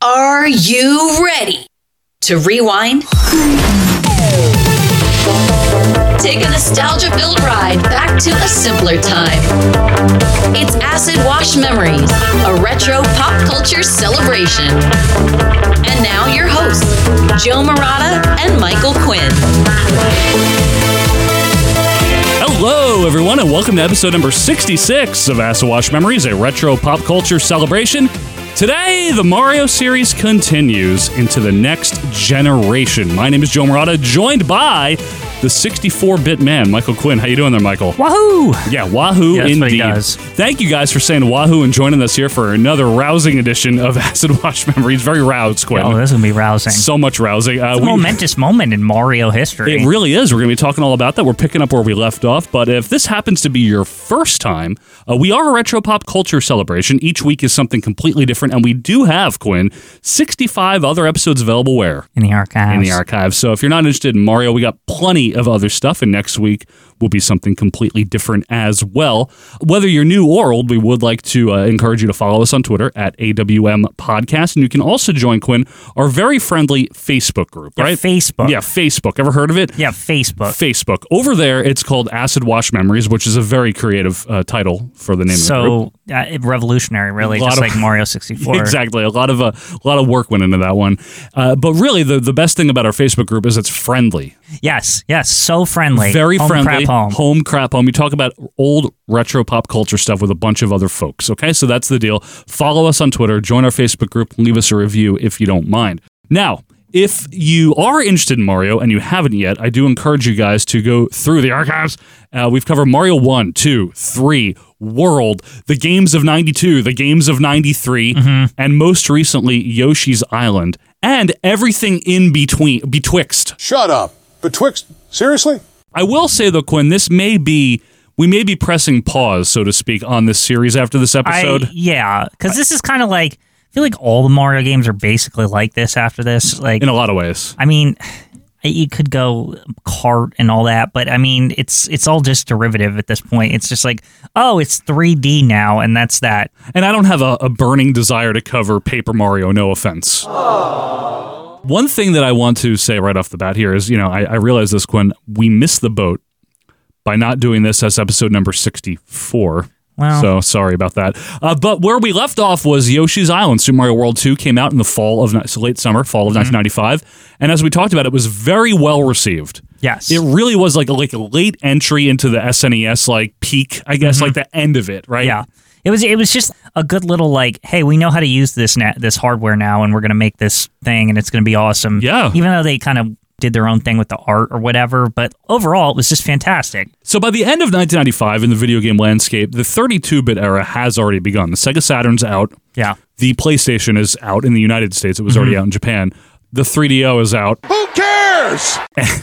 Are you ready to rewind? Take a nostalgia-filled ride back to a simpler time. It's Acid Wash Memories, a retro pop culture celebration. And now your hosts, Joe Murata and Michael Quinn. Hello, everyone, and welcome to episode number 66 of Acid Wash Memories, a retro pop culture celebration. Today, the Mario series continues into the next generation. My name is Joe Murata, joined by the 64-bit man, Michael Quinn. How you doing there, Michael? Wahoo! Yeah, wahoo indeed. Thank you guys for saying wahoo and joining us here for another rousing edition of Acid Wash Memories. Very roused, Quinn. Oh, this is going to be rousing. So much rousing. It's a momentous moment in Mario history. It really is. We're going to be talking all about that. We're picking up where we left off. But if this happens to be your first time, we are a retro pop culture celebration. Each week is something completely different. And we do have, Quinn, 65 other episodes available where? In the archives. In the archives. So if you're not interested in Mario, we got plenty of other stuff. And next week will be something completely different as well. Whether you're new or old, we would like to encourage you to follow us on Twitter at AWM Podcast. And you can also join, Quinn, our very friendly Facebook group, right? Facebook. Yeah, Facebook. Ever heard of it? Yeah, Facebook. Facebook. Over there, it's called Acid Wash Memories, which is a very creative title for the name of the group. So revolutionary, really, just like Mario 64. Exactly. A lot of work went into that one. But really, the best thing about our Facebook group is it's friendly. Yes, so friendly. Very home friendly. Crap home. Crap home. You talk about old retro pop culture stuff with a bunch of other folks. Okay, so that's the deal. Follow us on Twitter, join our Facebook group, leave us a review if you don't mind. Now, if you are interested in Mario and you haven't yet, I do encourage you guys to go through the archives. We've covered Mario 1, 2, 3, World, the games of 92, the games of 93, and most recently, Yoshi's Island, and everything in betwixt. Shut up. Betwixt? Seriously? I will say, though, Quinn, we may be pressing pause, so to speak, on this series after this episode. Because this is kind of like, I feel like all the Mario games are basically like this after this. Like, in a lot of ways. I mean, you could go kart and all that, but I mean, it's all just derivative at this point. It's just like, oh, it's 3D now, and that's that. And I don't have a burning desire to cover Paper Mario, no offense. Aww. One thing that I want to say right off the bat here is, I realize this, Quinn, we missed the boat by not doing this as episode number 64. Wow. So sorry about that. But where we left off was Yoshi's Island. Super Mario World 2 came out in the fall of 1995. And as we talked about, it was very well received. Yes. It really was like a late entry into the SNES peak, I guess, like the end of it, right? Yeah. It was just a good little hey, we know how to use this hardware now, and we're going to make this thing, and it's going to be awesome. Yeah. Even though they kind of did their own thing with the art or whatever, but overall, it was just fantastic. So by the end of 1995 in the video game landscape, the 32-bit era has already begun. The Sega Saturn's out. Yeah. The PlayStation is out in the United States. It was already out in Japan. The 3DO is out. Who cares?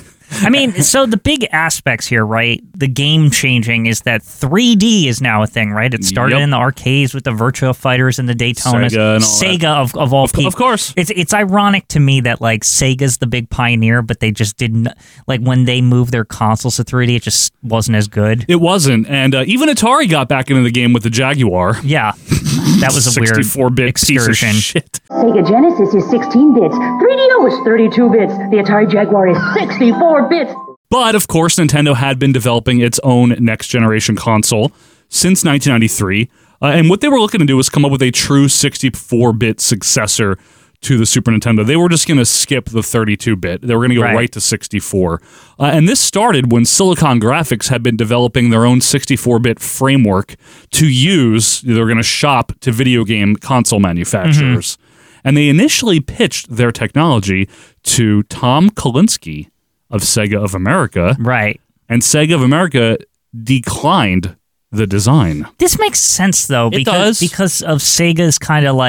I mean, so the big aspects here, right? The game changing is that 3D is now a thing, right? It started in the arcades with the Virtua Fighters and the Daytonas. Sega of all people. Of course. It's ironic to me that Sega's the big pioneer, but they just didn't, when they moved their consoles to 3D, it just wasn't as good. It wasn't. And even Atari got back into the game with the Jaguar. Yeah. That was a weird 64-bit excursion. Piece of shit. Sega Genesis is 16 bits. 3DO is 32 bits. The Atari Jaguar is 64 bits. But, of course, Nintendo had been developing its own next-generation console since 1993. And what they were looking to do was come up with a true 64-bit successor to the Super Nintendo. They were just going to skip the 32-bit. They were going to go right to 64. And this started when Silicon Graphics had been developing their own 64-bit framework to use. They were going to shop to video game console manufacturers. And they initially pitched their technology to Tom Kalinske of Sega of America. Right. And Sega of America declined the design. This makes sense, though, because of Sega's kind of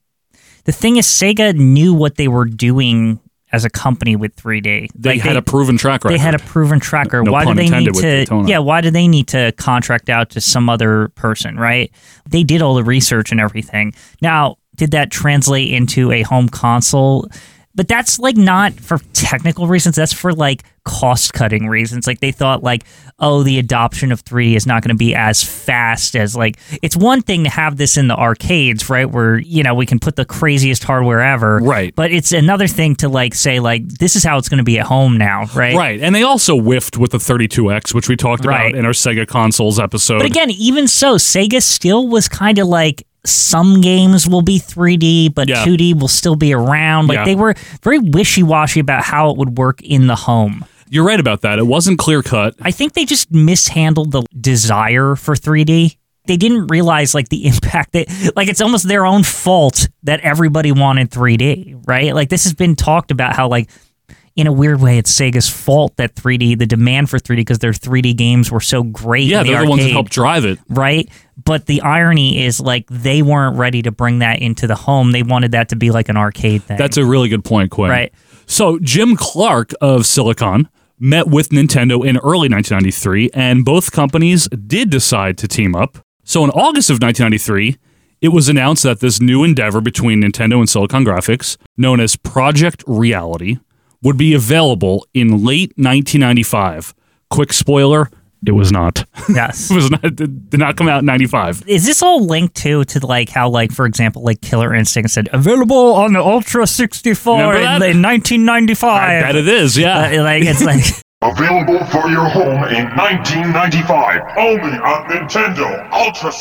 the thing is, Sega knew what they were doing as a company with 3D. They had a proven track record. They had a proven track record. No why pun do they intended need with Daytona. to? Yeah, why do they need to contract out to some other person? Right? They did all the research and everything. Now, did that translate into a home console? But that's like not for technical reasons. That's for like cost cutting reasons. Like they thought like, oh, the adoption of 3D is not going to be as fast as like, it's one thing to have this in the arcades, right? Where, you know, we can put the craziest hardware ever. Right. But it's another thing to like say like, this is how it's going to be at home now, right? Right. And they also whiffed with the 32X, which we talked about in our Sega consoles episode. But again, even so, Sega still was kind of like, some games will be 3D, but 2D will still be around. Like they were very wishy-washy about how it would work in the home. You're right about that. It wasn't clear-cut. I think they just mishandled the desire for 3D. They didn't realize like the impact that like it's almost their own fault that everybody wanted 3D, right? Like this has been talked about how like in a weird way, it's Sega's fault that 3D, the demand for 3D, because their 3D games were so great. Yeah, they're the ones that helped drive it. Right? But the irony is, like, they weren't ready to bring that into the home. They wanted that to be like an arcade thing. That's a really good point, Quinn. Right. So Jim Clark of Silicon met with Nintendo in early 1993, and both companies did decide to team up. So in August of 1993, it was announced that this new endeavor between Nintendo and Silicon Graphics, known as Project Reality, would be available in late 1995. Quick spoiler, it was not. Yes. It did not come out in 95. Is this all linked to like how, like, for example, like Killer Instinct said, available on the Ultra 64 in 1995? I bet it is, yeah. Like, it's like... Available for your home in 1995, only on Nintendo Ultra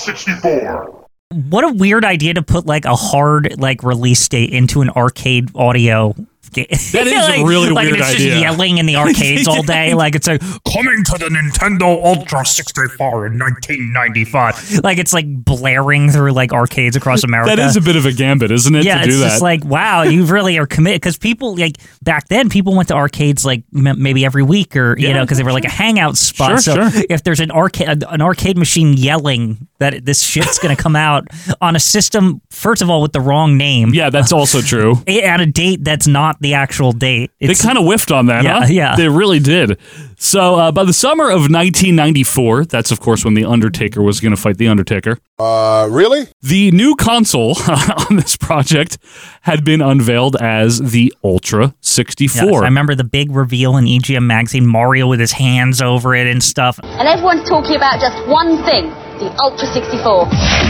64. What a weird idea to put, like, a hard, like, release date into an arcade audio game. That is a really like, weird it's idea. Just yelling in the arcades all day. Like, it's like, coming to the Nintendo Ultra 64 in 1995. Like, it's like blaring through, like, arcades across America. That is a bit of a gambit, isn't it, to do that? Yeah, it's just like, wow, you really are committed. Because people, like, back then, people went to arcades, like, maybe every week or, you know, because they were like a hangout spot. Sure. If there's an arcade machine yelling that this shit's going to come out on a system, first of all, with the wrong name. Yeah, that's also true. At a date that's not the actual date. They kind of whiffed on that, huh? Yeah. They really did. So by the summer of 1994, that's of course when The Undertaker was going to fight The Undertaker. Really? The new console on this project had been unveiled as the Ultra 64. Yes, I remember the big reveal in EGM magazine, Mario with his hands over it and stuff. And everyone's talking about just one thing, the Ultra 64.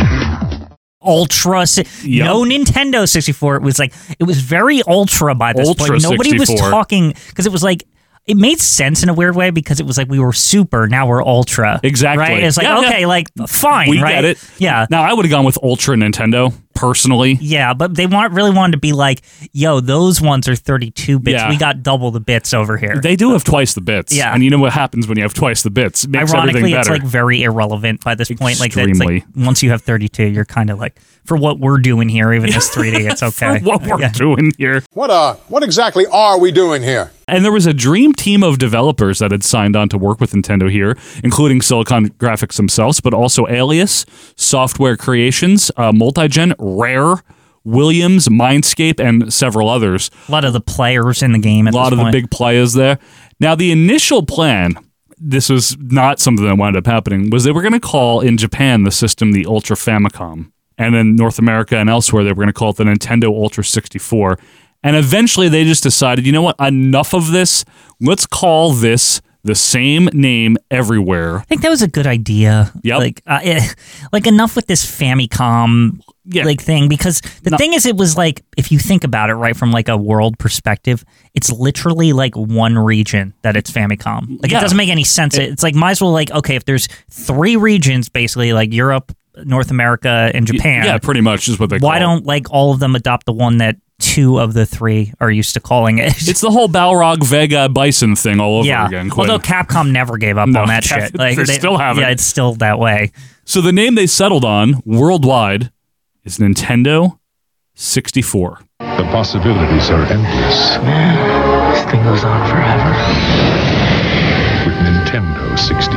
No Nintendo 64. It was very ultra by this point. Nobody 64. was talking because it was like it made sense in a weird way because it was like we were super, now we're ultra. Exactly. Right? It's like okay, like fine, we right? get it. Yeah. Now I would have gone with Ultra Nintendo personally. Yeah, but they really wanted to be like, yo, those ones are 32 bits. Yeah. We got double the bits over here. They do have twice the bits. Yeah. And you know what happens when you have twice the bits? It makes Ironically, everything it's better. like very irrelevant by this point. Extremely. Like that's like once you have 32, you're kind of like, for what we're doing here, even as 3D, it's okay. For what we're doing here. What exactly are we doing here? And there was a dream team of developers that had signed on to work with Nintendo here, including Silicon Graphics themselves, but also Alias, Software Creations, Multigen, Rare, Williams, Mindscape, and several others. A lot of the players in the game at this point. A lot of the big players there. Now, the initial plan, this was not something that wound up happening, was they were going to call in Japan the system the Ultra Famicom. And in North America and elsewhere, they were going to call it the Nintendo Ultra 64. And eventually they just decided, you know what, enough of this. Let's call this the same name everywhere. I think that was a good idea. Yep. Like enough with this Famicom like thing, because the thing is, it was like, if you think about it, right, from like a world perspective, it's literally like one region that it's Famicom. Like it doesn't make any sense. It's like, might as well like, okay, if there's 3 regions, basically like Europe, North America, and Japan. Yeah, pretty much is what they call it. Why don't like all of them adopt the one that 2 of the 3 are used to calling it? It's the whole Balrog, Vega, Bison thing all over again. Quinn. Although Capcom never gave up on that shit. Like, they still haven't. Yeah, it's still that way. So the name they settled on worldwide is Nintendo 64. The possibilities are endless. Man, this thing goes on forever. With Nintendo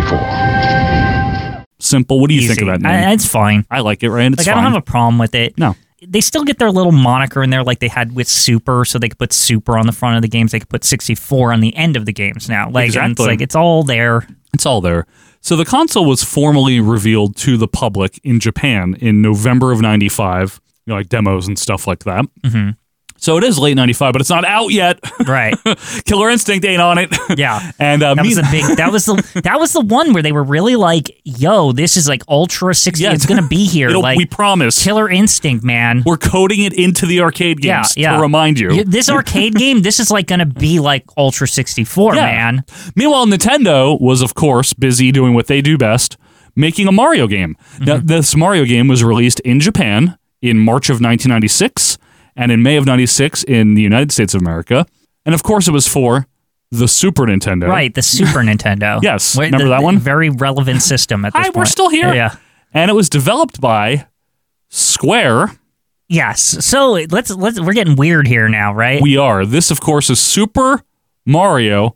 64. Simple. What do you think of that name? It's fine. I like it, right? It's like, fine. I don't have a problem with it. No. They still get their little moniker in there like they had with Super, so they could put Super on the front of the games. They could put 64 on the end of the games now. Like, exactly. And it's like, it's all there. It's all there. So the console was formally revealed to the public in Japan in November of 95, like demos and stuff like that. Mm-hmm. So it is late 95, but it's not out yet. Right. Killer Instinct ain't on it. Yeah. And that was the one where they were really like, yo, this is like Ultra 60. Yeah, it's going to be here. Like, we promise. Killer Instinct, man. We're coding it into the arcade games to remind you. This arcade game, this is like going to be like Ultra 64, man. Meanwhile, Nintendo was, of course, busy doing what they do best, making a Mario game. Now, this Mario game was released in Japan in March of 1996 and in May of 96 in the United States of America. And of course, it was for the Super Nintendo. Right, the Super Nintendo. Yes, remember that one? Very relevant system at this point. We're still here. Yeah. And it was developed by Square. Yes. So we're getting weird here now, right? We are. This, of course, is Super Mario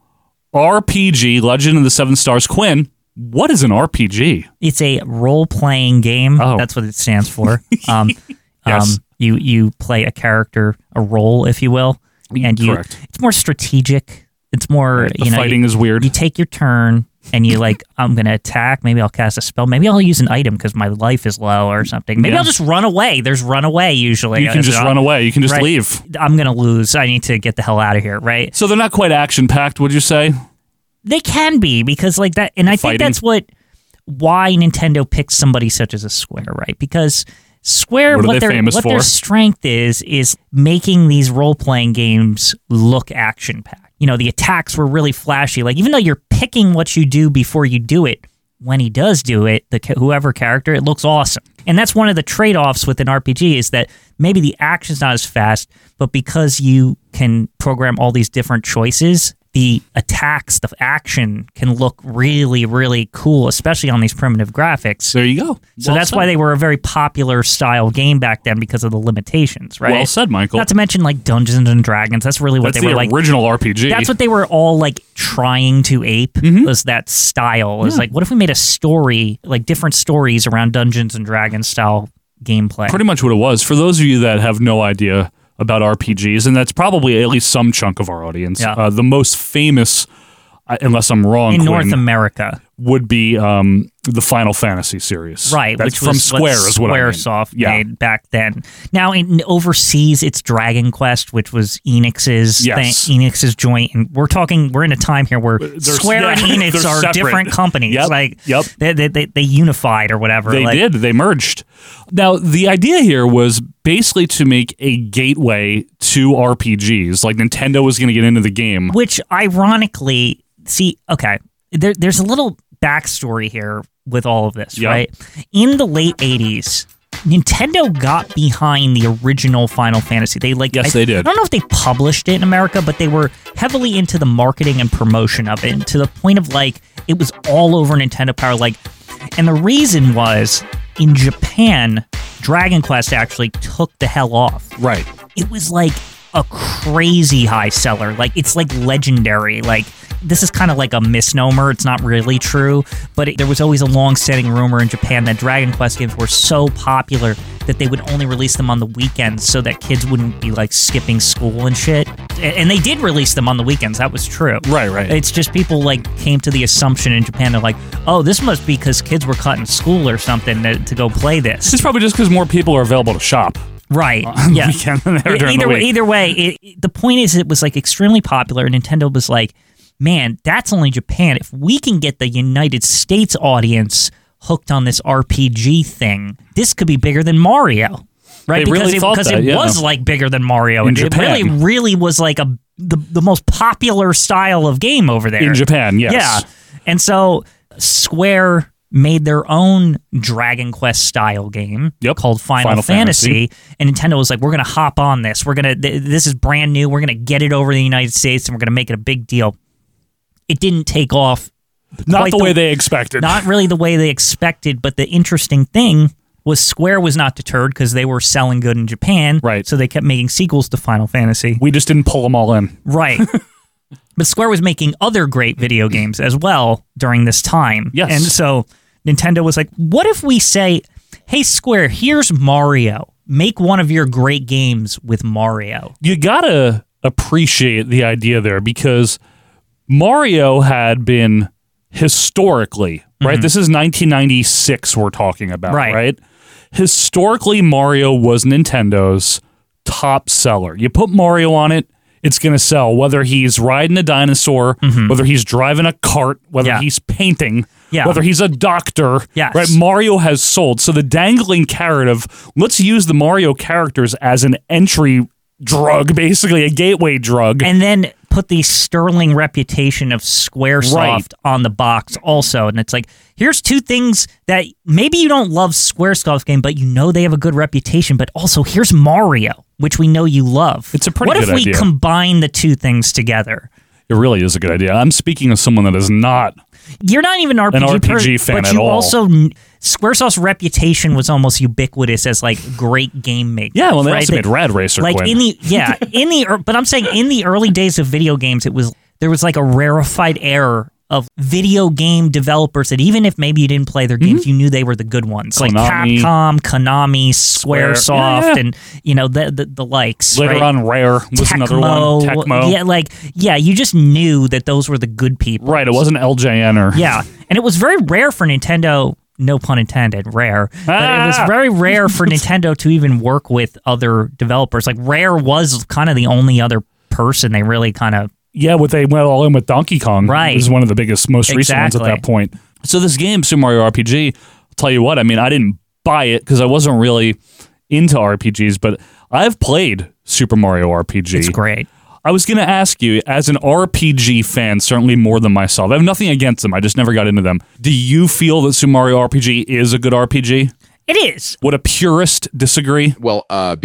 RPG Legend of the Seven Stars. Quinn, what is an RPG? It's a role-playing game. Oh. That's what it stands for. Yes. You play a character, a role, if you will, and Correct. It's more strategic. It's more, The fighting is weird. You take your turn, and you like, I'm going to attack. Maybe I'll cast a spell. Maybe I'll use an item because my life is low or something. Maybe I'll just run away. There's run away usually. You can just run away. You can just leave. I'm going to lose. I need to get the hell out of here, right? So they're not quite action-packed, would you say? They can be because like that, and I think that's why Nintendo picks somebody such as a Square, right? Because Square, what their strength is making these role-playing games look action-packed. You know, the attacks were really flashy. Like, even though you're picking what you do before you do it, when he does do it, whoever character, it looks awesome. And that's one of the trade-offs with an RPG is that maybe the action's not as fast, but because you can program all these different choices, the attacks, the action can look really, really cool, especially on these primitive graphics. There you go. So that's why they were a very popular style game back then because of the limitations, right? Well said, Michael. Not to mention like Dungeons and Dragons. That's really what they were like. That's the original RPG. That's what they were all like trying to ape was that style. It was like, what if we made a story, like different stories around Dungeons and Dragons style gameplay? Pretty much what it was. For those of you that have no idea about RPGs, and that's probably at least some chunk of our audience. Yeah. The most famous, unless I'm wrong, in Quinn, North America would be the Final Fantasy series. Right, that's which from was Square, what is what I mean. Squaresoft made back then. Now, in overseas, it's Dragon Quest, which was Enix's Enix's joint, and we're in a time here where Square and Enix are separate. Different companies. They unified or whatever. They did. They merged. Now, the idea here was basically to make a gateway to RPGs. Like Nintendo was going to get into the game. Which, ironically, there's a little backstory here with all of this, right? In the late 80s, Nintendo got behind the original Final Fantasy. They did. I don't know if they published it in America, but they were heavily into the marketing and promotion of it, to the point of like it was all over Nintendo Power. And the reason was in Japan, Dragon Quest actually took the hell off. Right. It was like a crazy high seller. Like it's like legendary. Like this is kind of like a misnomer. It's not really true, but there was always a long-standing rumor in Japan that Dragon Quest games were so popular that they would only release them on the weekends so that kids wouldn't be like skipping school and shit. And they did release them on the weekends. That was true. Right. It's just people like came to the assumption in Japan, they're like, oh, this must be because kids were cutting school or something to go play this. It's probably just because more people are available to shop. Right. Yeah. Either way, the point is it was like extremely popular, and Nintendo was like, man, that's only Japan. If we can get the United States audience hooked on this RPG thing, this could be bigger than Mario. Right? Because it was like bigger than Mario. In and Japan. It really was like the most popular style of game over there. In Japan, yes. Yeah. And so Square made their own Dragon Quest style game called Final Fantasy, and Nintendo was like, we're going to hop on this. This is brand new. We're going to get it over to the United States, and we're going to make it a big deal. It didn't take off. Not the way they expected. Not really the way they expected, but the interesting thing was Square was not deterred because they were selling good in Japan. Right. So they kept making sequels to Final Fantasy. We just didn't pull them all in. Right. But Square was making other great video games as well during this time. Yes. And so Nintendo was like, what if we say, hey, Square, here's Mario. Make one of your great games with Mario. You gotta appreciate the idea there because Mario had been historically, right? This is 1996 we're talking about, right? Historically, Mario was Nintendo's top seller. You put Mario on it, it's going to sell. Whether he's riding a dinosaur, whether he's driving a cart, whether he's painting, whether he's a doctor, right? Mario has sold. So the dangling carrot of let's use the Mario characters as an entry drug, basically a gateway drug. And then put the sterling reputation of Squaresoft on the box also. And it's like, here's two things that maybe you don't love Squaresoft game, but you know they have a good reputation. But also, here's Mario, which we know you love. It's a pretty good idea. What if we combine the two things together? It really is a good idea. I'm speaking as someone that is not... You're not even an RPG fan but at you all. Also, Squaresoft's reputation was almost ubiquitous as like great game makers. Yeah, well, they right? also made Rad Racer. Like Quinn. but I'm saying in the early days of video games, there was like a rarefied air of video game developers that even if maybe you didn't play their games, you knew they were the good ones. Konami. Like Capcom, Konami, Squaresoft, and the likes. Later right? on, Rare was another one. Tecmo. You just knew that those were the good people. Right, it wasn't LJN or... Yeah, and it was very rare for Nintendo, no pun intended, rare. But it was very rare for Nintendo to even work with other developers. Like Rare was kind of the only other person they really kind of... Yeah, they went all in with Donkey Kong. Right. It was one of the biggest, most recent ones at that point. So this game, Super Mario RPG, I'll tell you what, I mean, I didn't buy it because I wasn't really into RPGs, but I've played Super Mario RPG. It's great. I was going to ask you, as an RPG fan, certainly more than myself, I have nothing against them, I just never got into them. Do you feel that Super Mario RPG is a good RPG? It is. Would a purist disagree? Well,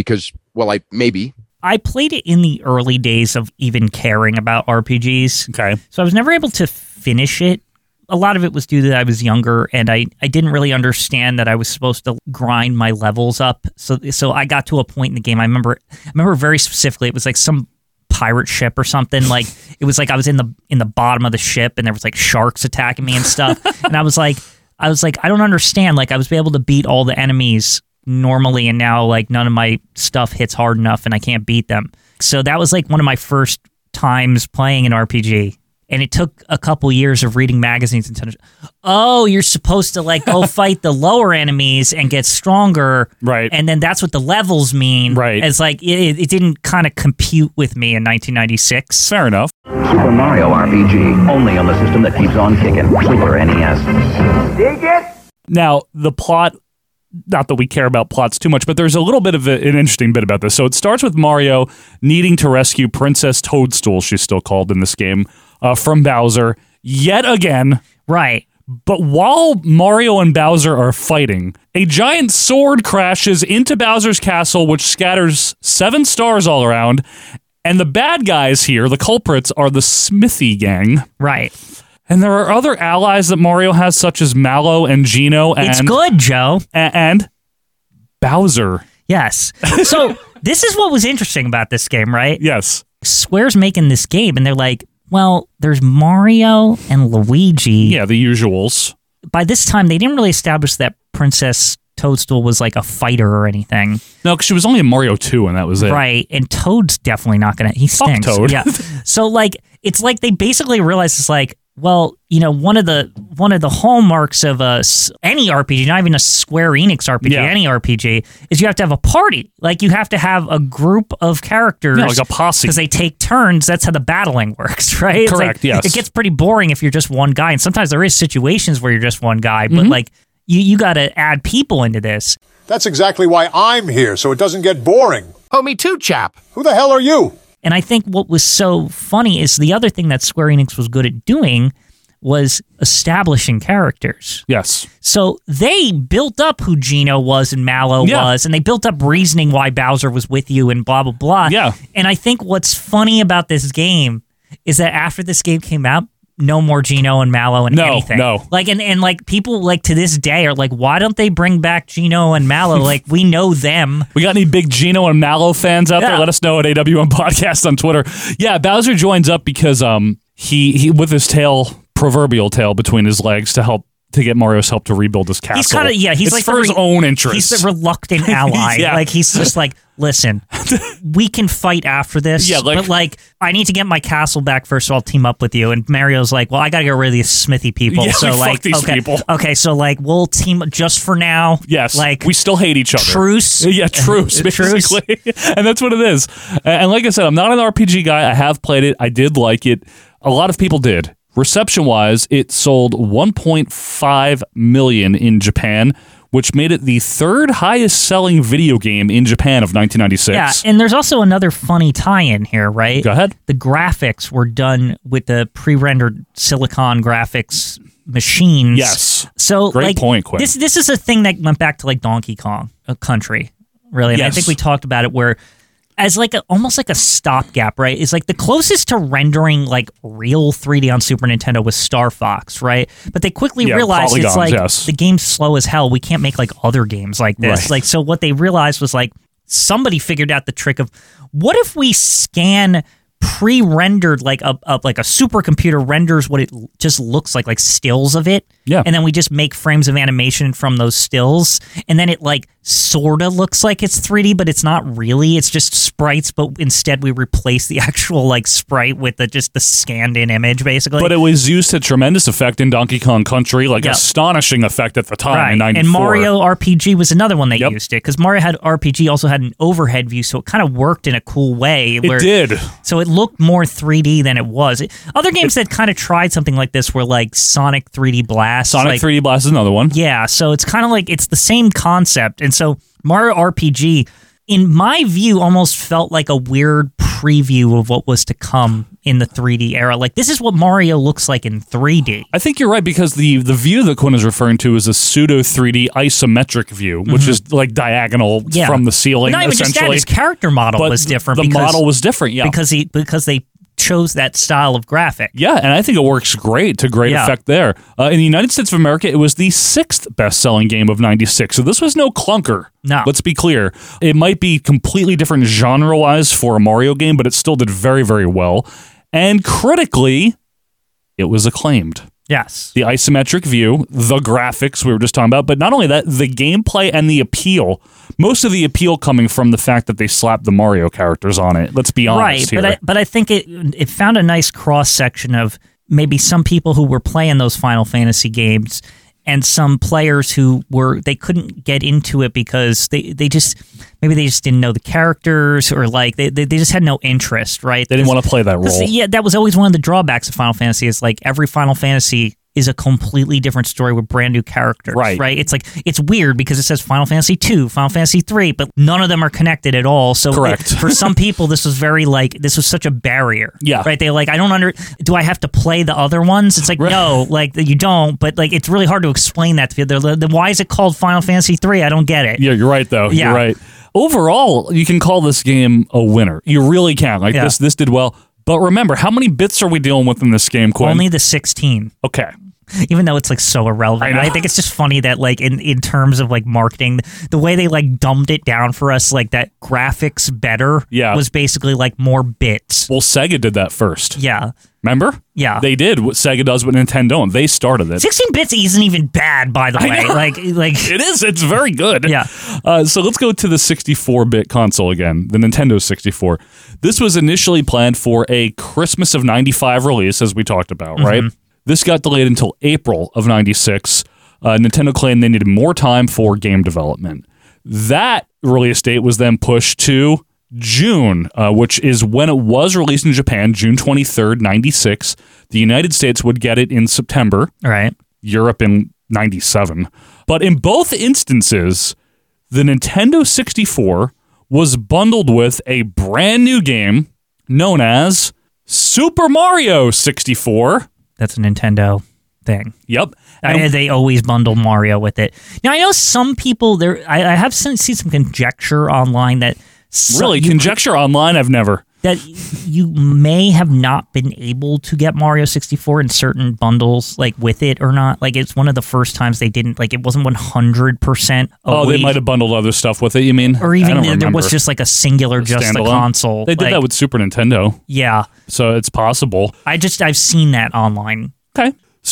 maybe. I played it in the early days of even caring about RPGs. Okay. So I was never able to finish it. A lot of it was due to that I was younger and I didn't really understand that I was supposed to grind my levels up. So I got to a point in the game. I remember very specifically, it was like some pirate ship or something. Like it was like I was in the bottom of the ship and there was like sharks attacking me and stuff. And I was like, I don't understand. Like I was able to beat all the enemies normally and now like none of my stuff hits hard enough and I can't beat them. So that was like one of my first times playing an RPG. And it took a couple years of reading magazines and you're supposed to like go fight the lower enemies and get stronger. Right. And then that's what the levels mean. Right. It's like it didn't kind of compute with me in 1996. Fair enough. Super Mario RPG, only on the system that keeps on kicking. Super NES. Dig it? Now, the plot, not that we care about plots too much, but there's a little bit of an interesting bit about this. So it starts with Mario needing to rescue Princess Toadstool, she's still called in this game, from Bowser yet again. Right. But while Mario and Bowser are fighting, a giant sword crashes into Bowser's castle, which scatters 7 stars all around. And the bad guys here, the culprits, are the Smithy gang. Right. And there are other allies that Mario has, such as Mallow and Geno. And, it's good, Joe. And Bowser. Yes. So this is what was interesting about this game, right? Yes. Square's making this game, and they're like, well, there's Mario and Luigi. Yeah, the usuals. By this time, they didn't really establish that Princess Toadstool was like a fighter or anything. No, because she was only in Mario 2, and that was it. Right, and Toad's definitely not going to... He stinks. Fuck Toad. Yeah. So, like, it's like they basically realized it's like, well, you know, one of the hallmarks of any RPG, not even a Square Enix RPG, any RPG, is you have to have a party. Like, you have to have a group of characters. Yeah, like a posse. Because they take turns. That's how the battling works, right? Correct, like, yes. It gets pretty boring if you're just one guy. And sometimes there is situations where you're just one guy. But, like, you got to add people into this. That's exactly why I'm here, so it doesn't get boring. Oh, me too, chap. Who the hell are you? And I think what was so funny is the other thing that Square Enix was good at doing was establishing characters. Yes. So they built up who Geno was and Mallow was, and they built up reasoning why Bowser was with you and blah, blah, blah. Yeah. And I think what's funny about this game is that after this game came out, no more Geno and Mallow and anything. No. Like, and like people like to this day are like, why don't they bring back Geno and Mallow? Like, we know them. We got any big Geno and Mallow fans out there? Let us know at AWM Podcast on Twitter. Yeah, Bowser joins up because he with his tail, proverbial tail between his legs to help to get Mario's help to rebuild his castle. He's kind of he's it's like for his own interest. He's the reluctant ally. Yeah. Like he's just like, listen, we can fight after this. Yeah, but like I need to get my castle back first, so I'll team up with you. And Mario's like, well, I got to get rid of these smithy people. Yeah, so like, like, fuck these people. Okay, so like we'll team just for now. Yes, like we still hate each other. Truce. Yeah, truce, basically. And that's what it is. And like I said, I'm not an RPG guy. I have played it. I did like it. A lot of people did. Reception-wise, it sold 1.5 million in Japan, which made it the third highest-selling video game in Japan of 1996. Yeah, and there's also another funny tie-in here, right? Go ahead. The graphics were done with the pre-rendered Silicon graphics machines. Yes. So, Great like, point, Quinn. This is a thing that went back to like Donkey Kong Country, really. And Yes. I think we talked about it where as like almost like a stopgap, right? It's like the closest to rendering like real 3D on Super Nintendo was Star Fox, right? But they quickly realized it's like the game's slow as hell. We can't make like other games like this. Right. Like, so what they realized was like somebody figured out the trick of what if we scan pre-rendered like a supercomputer renders what it just looks like stills of it. Yeah. And then we just make frames of animation from those stills. And then it like sort of looks like it's 3D, but it's not really. It's just sprites, but instead we replace the actual like sprite with just the scanned in image, basically. But it was used to tremendous effect in Donkey Kong Country, like astonishing effect at the time in 94. And Mario RPG was another one that used it, because Mario had RPG also had an overhead view, so it kind of worked in a cool way. It did. So it looked more 3D than it was. Other games that kind of tried something like this were like Sonic 3D Blast. Sonic 3D Blast is another one. Yeah, so it's kind of like it's the same concept. And so Mario RPG, in my view, almost felt like a weird preview of what was to come in the 3D era. Like, this is what Mario looks like in 3D. I think you're right, because the view that Quinn is referring to is a pseudo 3D isometric view, which is like diagonal from the ceiling. But not even just that, his character model was different. The model was different, yeah. Because they chose that style of graphic. Yeah, and I think it works great to great effect there. In the United States of America, it was the 6th best-selling game of 96, so this was no clunker. No. Let's be clear. It might be completely different genre-wise for a Mario game, but it still did very, very well. And critically, it was acclaimed. Yes. The isometric view, the graphics we were just talking about, but not only that, the gameplay and the appeal. Most of the appeal coming from the fact that they slapped the Mario characters on it. Let's be honest here. But I think it found a nice cross-section of maybe some people who were playing those Final Fantasy games and some players who they couldn't get into it because they just didn't know the characters, or like they just had no interest, right? They didn't want to play that role. Yeah, that was always one of the drawbacks of Final Fantasy, is like every Final Fantasy is a completely different story with brand new characters, right? It's like, it's weird because it says Final Fantasy 2, Final Fantasy 3, but none of them are connected at all. So correct. For some people, this was this was such a barrier. Yeah. Right? They're like, do I have to play the other ones? It's like, no, like you don't, but like it's really hard to explain that to people. Then why is it called Final Fantasy 3? I don't get it. Yeah, you're right though. Yeah. You're right. Overall, you can call this game a winner. You really can. Like this did well. But remember, how many bits are we dealing with in this game, Quinn? Only the 16. Okay. Even though it's like so irrelevant. I think it's just funny that like in terms of like marketing, the way they like dumbed it down for us, like that graphics better was basically like more bits. Well, Sega did that first. Yeah. Remember? Yeah. They did what Sega does with Nintendo, and they started it. 16 bits isn't even bad, by the way. Like it is. It's very good. Yeah. So let's go to the 64-bit console again, the Nintendo 64. This was initially planned for a Christmas of 95 release, as we talked about, right? This got delayed until April of 96. Nintendo claimed they needed more time for game development. That release date was then pushed to June, which is when it was released in Japan, June 23rd, 96. The United States would get it in September. Right. Europe in 97. But in both instances, the Nintendo 64 was bundled with a brand new game known as Super Mario 64. That's a Nintendo thing. Yep. They always bundle Mario with it. Now, I know some people there. I have seen some conjecture online that conjecture online. I've never. That you may have not been able to get Mario 64 in certain bundles, like with it or not. Like it's one of the first times they didn't. Like it wasn't 100%. They might have bundled other stuff with it. You mean? Or even there was just like a singular, just the console. They did that with Super Nintendo. Yeah. So it's possible. I've seen that online. Okay.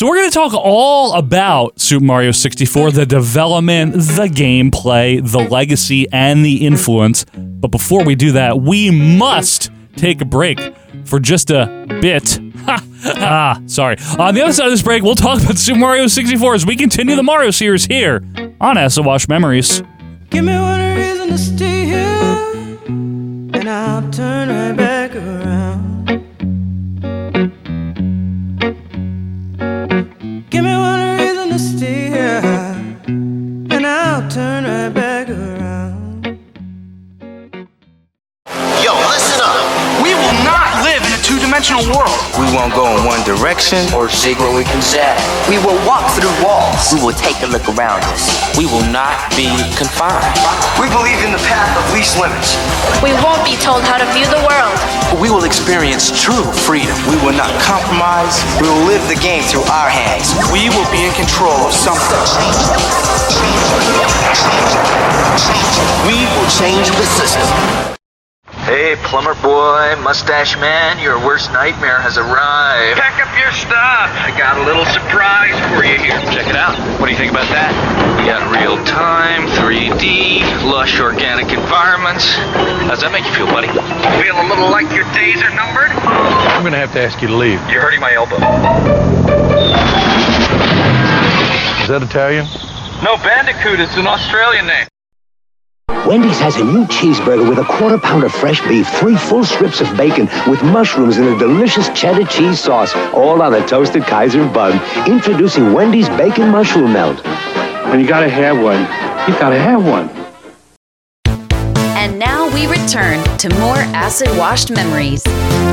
So we're going to talk all about Super Mario 64, the development, the gameplay, the legacy, and the influence. But before we do that, we must take a break for just a bit. Sorry. On the other side of this break, we'll talk about Super Mario 64 as we continue the Mario series here on Acid Wash Memories. Give me one reason to stay here, and I'll turn right back around. Give me one reason to stay here, and I'll turn right back around. Yo, listen up. We will not live in a two-dimensional world. We won't go in one direction Or secretly consent. We will walk through walls. We will take a look around us. We will not be confined. We believe in the path of least limits. We won't be told how to view the world. We will experience true freedom. We will not compromise. We will live the game through our hands. We will be in control of something. We will change the system. Hey, plumber boy, mustache man, your worst nightmare has arrived. Pack up your stuff. I got a little surprise for you here. Check it out. What do you think about that? We got real-time, 3D, lush organic environments. How's that make you feel, buddy? Feel a little like your days are numbered? I'm going to have to ask you to leave. You're hurting my elbow. Is that Italian? No, Bandicoot. It's an Australian name. Wendy's has a new cheeseburger with a quarter-pound of fresh beef, 3 full strips of bacon with mushrooms and a delicious cheddar cheese sauce, all on a toasted Kaiser bun. Introducing Wendy's Bacon Mushroom Melt. When you gotta have one, you gotta have one. And now we return to more acid-washed memories.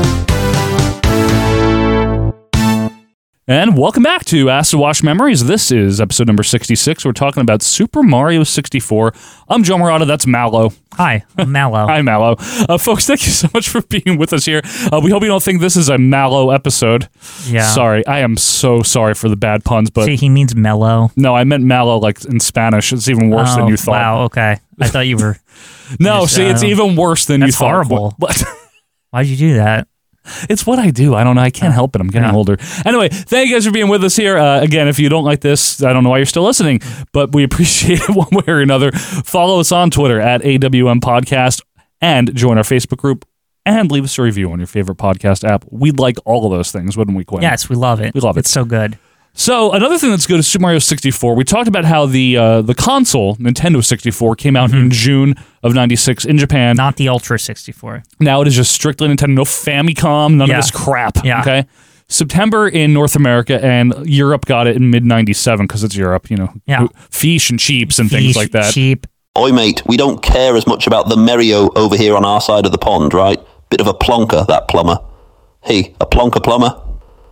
And welcome back to Acid Wash Memories. This is episode number 66. We're talking about Super Mario 64. I'm Joe Morata. That's Mallow. Hi, I'm Mallow. Hi, Mallow. Folks, thank you so much for being with us here. We hope you don't think this is a Mallow episode. Yeah. Sorry. I am so sorry for the bad puns. But See, he means mellow. No, I meant Mallow like in Spanish. It's even worse than you thought. Wow, okay. I thought you were... No, see, it's even worse than you thought. That's horrible. Why'd you do that? It's what I do. I don't know. I can't help it. I'm getting older. Anyway, thank you guys for being with us here. Again, if you don't like this, I don't know why you're still listening, but we appreciate it one way or another. Follow us on Twitter at AWM Podcast and join our Facebook group and leave us a review on your favorite podcast app. We'd like all of those things, wouldn't we, Quinn? Yes, we love it. We love it. It's so good. So another thing that's good is Super Mario 64. We talked about how the console, Nintendo 64, came out in June of 96 in Japan. Not the Ultra 64. Now it is just strictly Nintendo, no Famicom, none of this crap. Yeah. Okay. September in North America, and Europe got it in mid-97 because it's Europe, you know. Yeah. Fish and cheaps and things like that. Cheap. Oi, mate, we don't care as much about the Mario over here on our side of the pond, right? Bit of a plonker, that plumber. Hey, a plumber.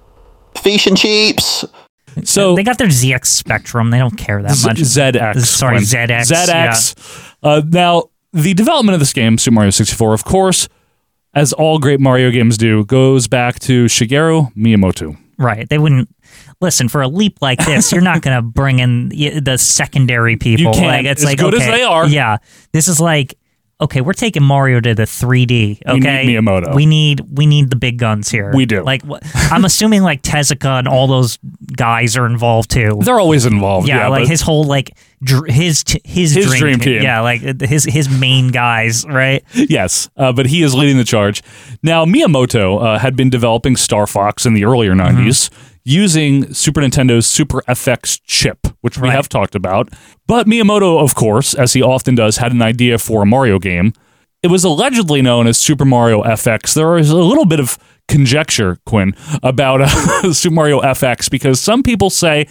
Fish and cheaps. So they got their ZX Spectrum. They don't care that much. ZX. Sorry, ZX. ZX. Yeah. Now, the development of this game, Super Mario 64, of course, as all great Mario games do, goes back to Shigeru Miyamoto. Right. They wouldn't... Listen, for a leap like this, you're not going to bring in the secondary people. You can't. Like, it's as like, good okay, as they are. Yeah. This is like... Okay, we're taking Mario to the 3D. Okay, we need Miyamoto. We need the big guns here. We do. Like, I'm assuming like Tezuka and all those guys are involved too. They're always involved. Yeah, like his whole like his dream team. Yeah, like his main guys, right? Yes, but he is leading the charge. Now, Miyamoto had been developing Star Fox in the earlier 90s. Using Super Nintendo's Super FX chip, which we have talked about. But Miyamoto, of course, as he often does, had an idea for a Mario game. It was allegedly known as Super Mario FX. There is a little bit of conjecture, Quinn, about Super Mario FX, because some people say...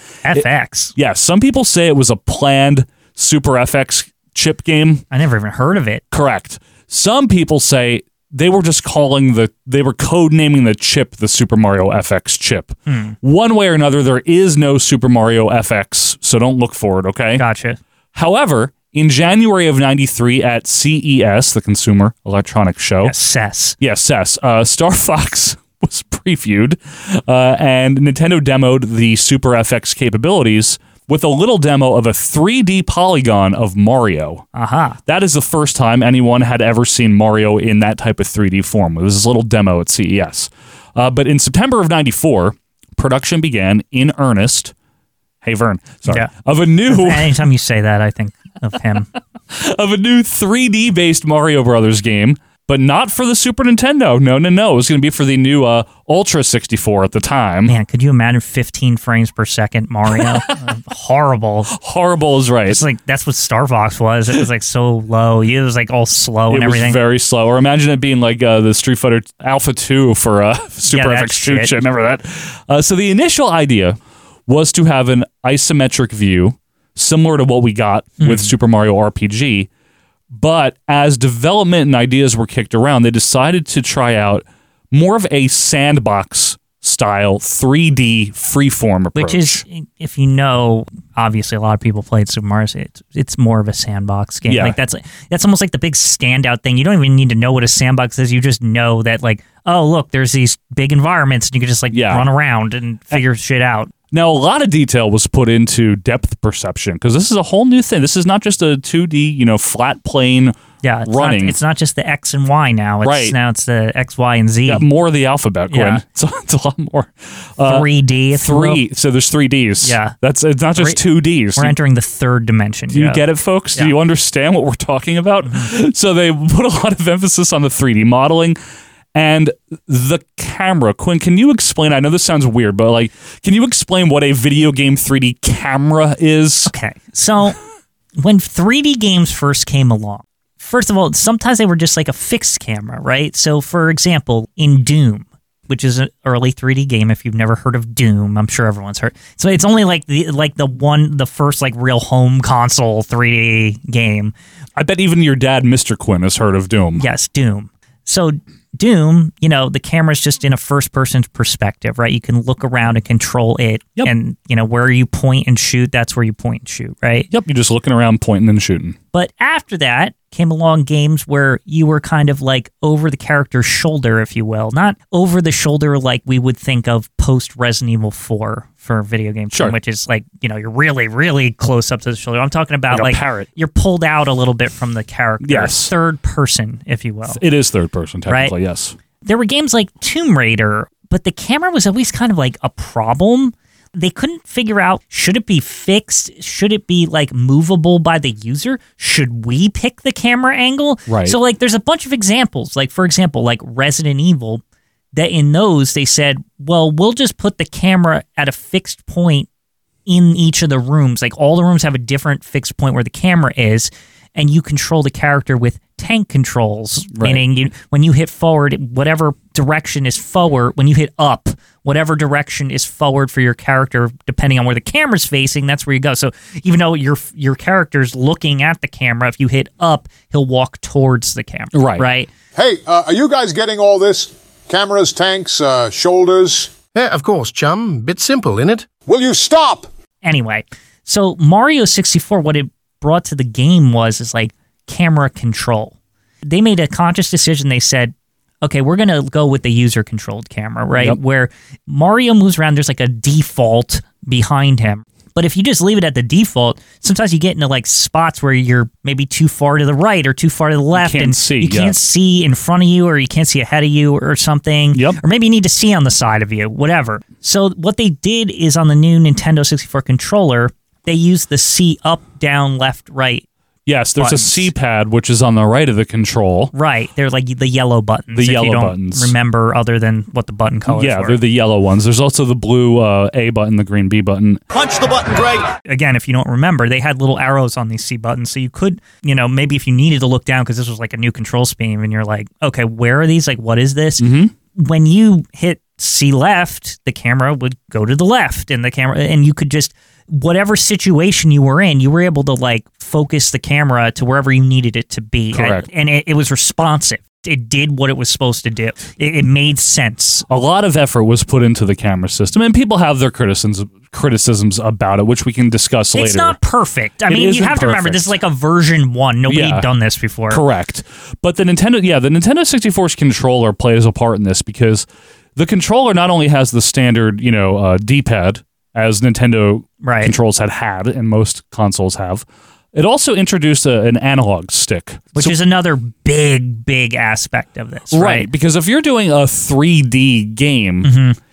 FX? Some people say it was a planned Super FX chip game. I never even heard of it. Correct. Some people say... They were just they were code-naming the chip the Super Mario FX chip. One way or another, there is no Super Mario FX, so don't look for it, okay? Gotcha. However, in January of 93 at CES, the Consumer Electronics Show. Yes, CES. Yes, CES. Star Fox was previewed, and Nintendo demoed the Super FX capabilities with a little demo of a 3D polygon of Mario. Aha. That is the first time anyone had ever seen Mario in that type of 3D form. It was this little demo at CES. But in September of 94, production began in earnest. Hey, Vern, sorry. Yeah. Of a new... Anytime you say that, I think of him. Of a new 3D-based Mario Brothers game, but not for the Super Nintendo. No. It was going to be for the new Ultra 64 at the time. Man, could you imagine 15 frames per second Mario? Horrible. Horrible is right. It's like, that's what Star Fox was. It was like so low. It was like all slow and everything. It was very slow. Or imagine it being like the Street Fighter Alpha 2 for Super FX2. Remember that? So the initial idea was to have an isometric view, similar to what we got with Super Mario RPG. But as development and ideas were kicked around, they decided to try out more of a sandbox style 3D freeform approach. Which is, if you know, obviously a lot of people played Super Mario. It's more of a sandbox game. Yeah. Like that's almost like the big standout thing. You don't even need to know what a sandbox is. You just know that, like, oh, look, there's these big environments and you can just run around and figure shit out. Now, a lot of detail was put into depth perception because this is a whole new thing. This is not just a 2D, flat plane running. It's not just the X and Y now. Now it's the X, Y, and Z. Yeah, more of the alphabet, Quinn. Yeah. So it's a lot more. 3D. So there's 3Ds. Yeah. It's not just 2Ds. We're entering the third dimension. Do you get it, folks? Yeah. Do you understand what we're talking about? Mm-hmm. So they put a lot of emphasis on the 3D modeling. And the camera. Quinn, can you explain? I know this sounds weird, but can you explain what a video game 3D camera is? Okay. So when 3D games first came along, first of all, sometimes they were just like a fixed camera, right? So for example, in Doom, which is an early 3D game, if you've never heard of Doom, I'm sure everyone's heard. So it's only the first real home console 3D game. I bet even your dad, Mr. Quinn, has heard of Doom. Yes, Doom. So Doom, the camera's just in a first-person perspective, right? You can look around and control it. Yep. And, where you point and shoot, that's where you point and shoot, right? Yep, you're just looking around, pointing and shooting. But after that came along games where you were kind of over the character's shoulder, if you will. Not over the shoulder like we would think of post-Resident Evil 4 for a video game, sure. Which is you're really, really close up to the shoulder. I'm talking about like a parrot. You're pulled out a little bit from the character. Yes. Third person, if you will. It is third person, technically, right? Yes. There were games like Tomb Raider, but the camera was always kind of a problem. They couldn't figure out, should it be fixed? Should it be movable by the user? Should we pick the camera angle? Right. So there's a bunch of examples. For example, Resident Evil, that in those they said, well, we'll just put the camera at a fixed point in each of the rooms. All the rooms have a different fixed point where the camera is, and you control the character with tank controls, right. Meaning when you hit forward, whatever direction is forward. When you hit up, whatever direction is forward for your character, depending on where the camera's facing, that's where you go. So even though your character's looking at the camera, if you hit up, he'll walk towards the camera. Right? Hey, are you guys getting all this? Cameras, tanks, shoulders? Yeah, of course, chum. Bit simple, innit? Will you stop? Anyway, so Mario 64, what it brought to the game was camera control. They made a conscious decision. They said, okay, we're going to go with the user-controlled camera, right? Yep. Where Mario moves around, there's a default behind him. But if you just leave it at the default, sometimes you get into spots where you're maybe too far to the right or too far to the left. You can't see in front of you, or you can't see ahead of you or something. Yep. Or maybe you need to see on the side of you, whatever. So what they did is on the new Nintendo 64 controller, they used the C up, down, left, right. Yes, there's buttons. a C-pad, which is on the right of the control. Right. They're the yellow buttons. The if yellow you don't buttons. remember other than what the button colors Yeah, were. they're the yellow ones. There's also the blue A button, the green B button. Punch the button, Greg. Again, if you don't remember, they had little arrows on these C buttons, so you could, maybe if you needed to look down because this was a new control scheme, and you're okay, where are these? What is this? Mm-hmm. When you hit C left, the camera would go to the left, and you could just, whatever situation you were in, you were able to focus the camera to wherever you needed it to be. Correct. And it was responsive. It did what it was supposed to do. It made sense. A lot of effort was put into the camera system, and people have their criticisms about it, which we can discuss later. It's not perfect. I mean, you have to remember, this is a version 1. Nobody had done this before. Correct. But the Nintendo 64's controller plays a part in this because the controller not only has the standard, D-pad, as Nintendo controls had and most consoles have. It also introduced an analog stick. Which is another big aspect of this. Right. Because if you're doing a 3D game,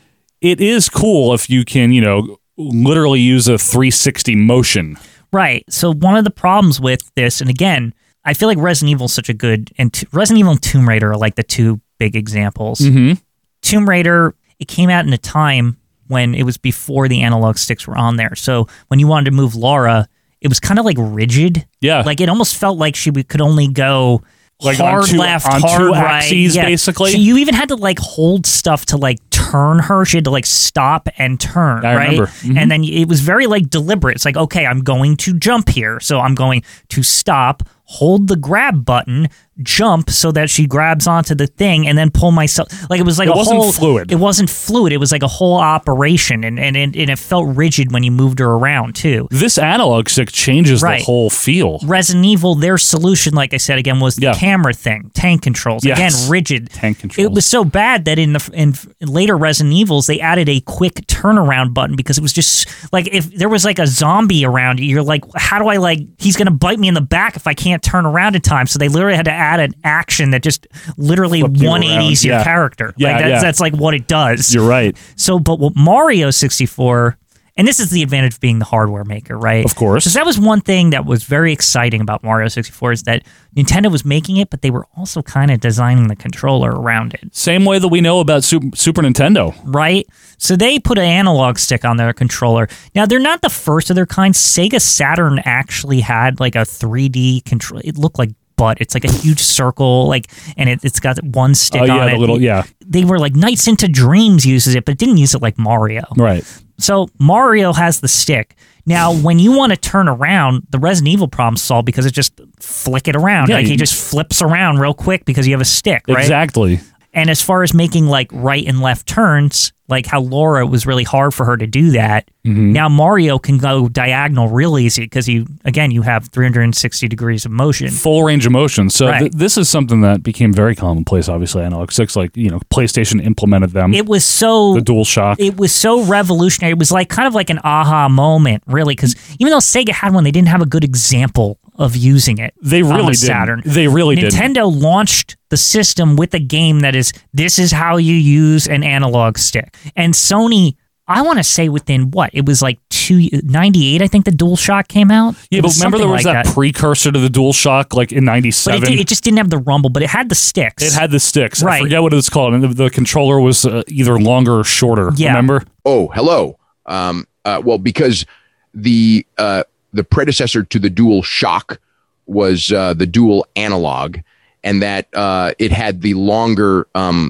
it is cool if you can, literally use a 360 motion. Right. So one of the problems with this, and again, I feel like Resident Evil is such a good, and Resident Evil and Tomb Raider are like the two big examples. Mm-hmm. Tomb Raider, it came out in a time when it was before the analog sticks were on there. So when you wanted to move Lara, it was kind of like rigid. Yeah. Like it almost felt like she could only go like hard on left, on hard two right. axes, basically. So you even had to like hold stuff to like turn her. She had to like stop and turn, I right? remember. Mm-hmm. And then it was very like deliberate. It's like, okay, I'm going to jump here. So I'm going to stop, hold the grab button, jump so that she grabs onto the thing, and then pull myself. Like it was like it wasn't fluid. It wasn't fluid. It was like a whole operation, and it felt rigid when you moved her around too. This analog stick changes the whole feel. Resident Evil, their solution, like I said again, was the camera thing, tank controls. Yes. Again, rigid. Tank controls. It was so bad that in later Resident Evils, they added a quick turnaround button because it was just like if there was like a zombie around you, you're like, how do I he's going to bite me in the back if I can't turn around in time. So they literally had to add an action that just literally 180s your character. Yeah, that's like what it does. You're right. So, but what Mario 64, and this is the advantage of being the hardware maker, right? Of course. Because that was one thing that was very exciting about Mario 64 is that Nintendo was making it, but they were also kind of designing the controller around it. Same way that we know about Super Nintendo. Right? So they put an analog stick on their controller. Now, they're not the first of their kind. Sega Saturn actually had like a 3D control. It looked like butt. It's like a huge circle, and it's got one stick on it. They were like Nights into Dreams uses it, but it didn't use it like Mario. Right. So Mario has the stick. Now, when you want to turn around, the Resident Evil problem's solved because it just flick it around. Yeah, he just flips around real quick because you have a stick, right? Exactly. And as far as making like right and left turns, like how Laura, it was really hard for her to do that. Mm-hmm. Now Mario can go diagonal real easy because you have 360 degrees of motion. Full range of motion. So Right. this is something that became very commonplace, obviously, analog sticks. PlayStation implemented them. It was so... The DualShock. It was so revolutionary. It was like kind of like an aha moment, really, because even though Sega had one, they didn't have a good example of using it. They really on the didn't. Saturn. They really didn't. Nintendo launched the system with a game that this is how you use an analog stick. And Sony, I want to say within what? It was like 98, I think the DualShock came out. Yeah, but remember there was that precursor to the DualShock like in 97? But it just didn't have the rumble, but it had the sticks. It had the sticks. Right. I forget what it's called. And the controller was either longer or shorter. Yeah. Remember? Oh, hello. Well, because the predecessor to the DualShock was the Dual Analog, and that it had the longer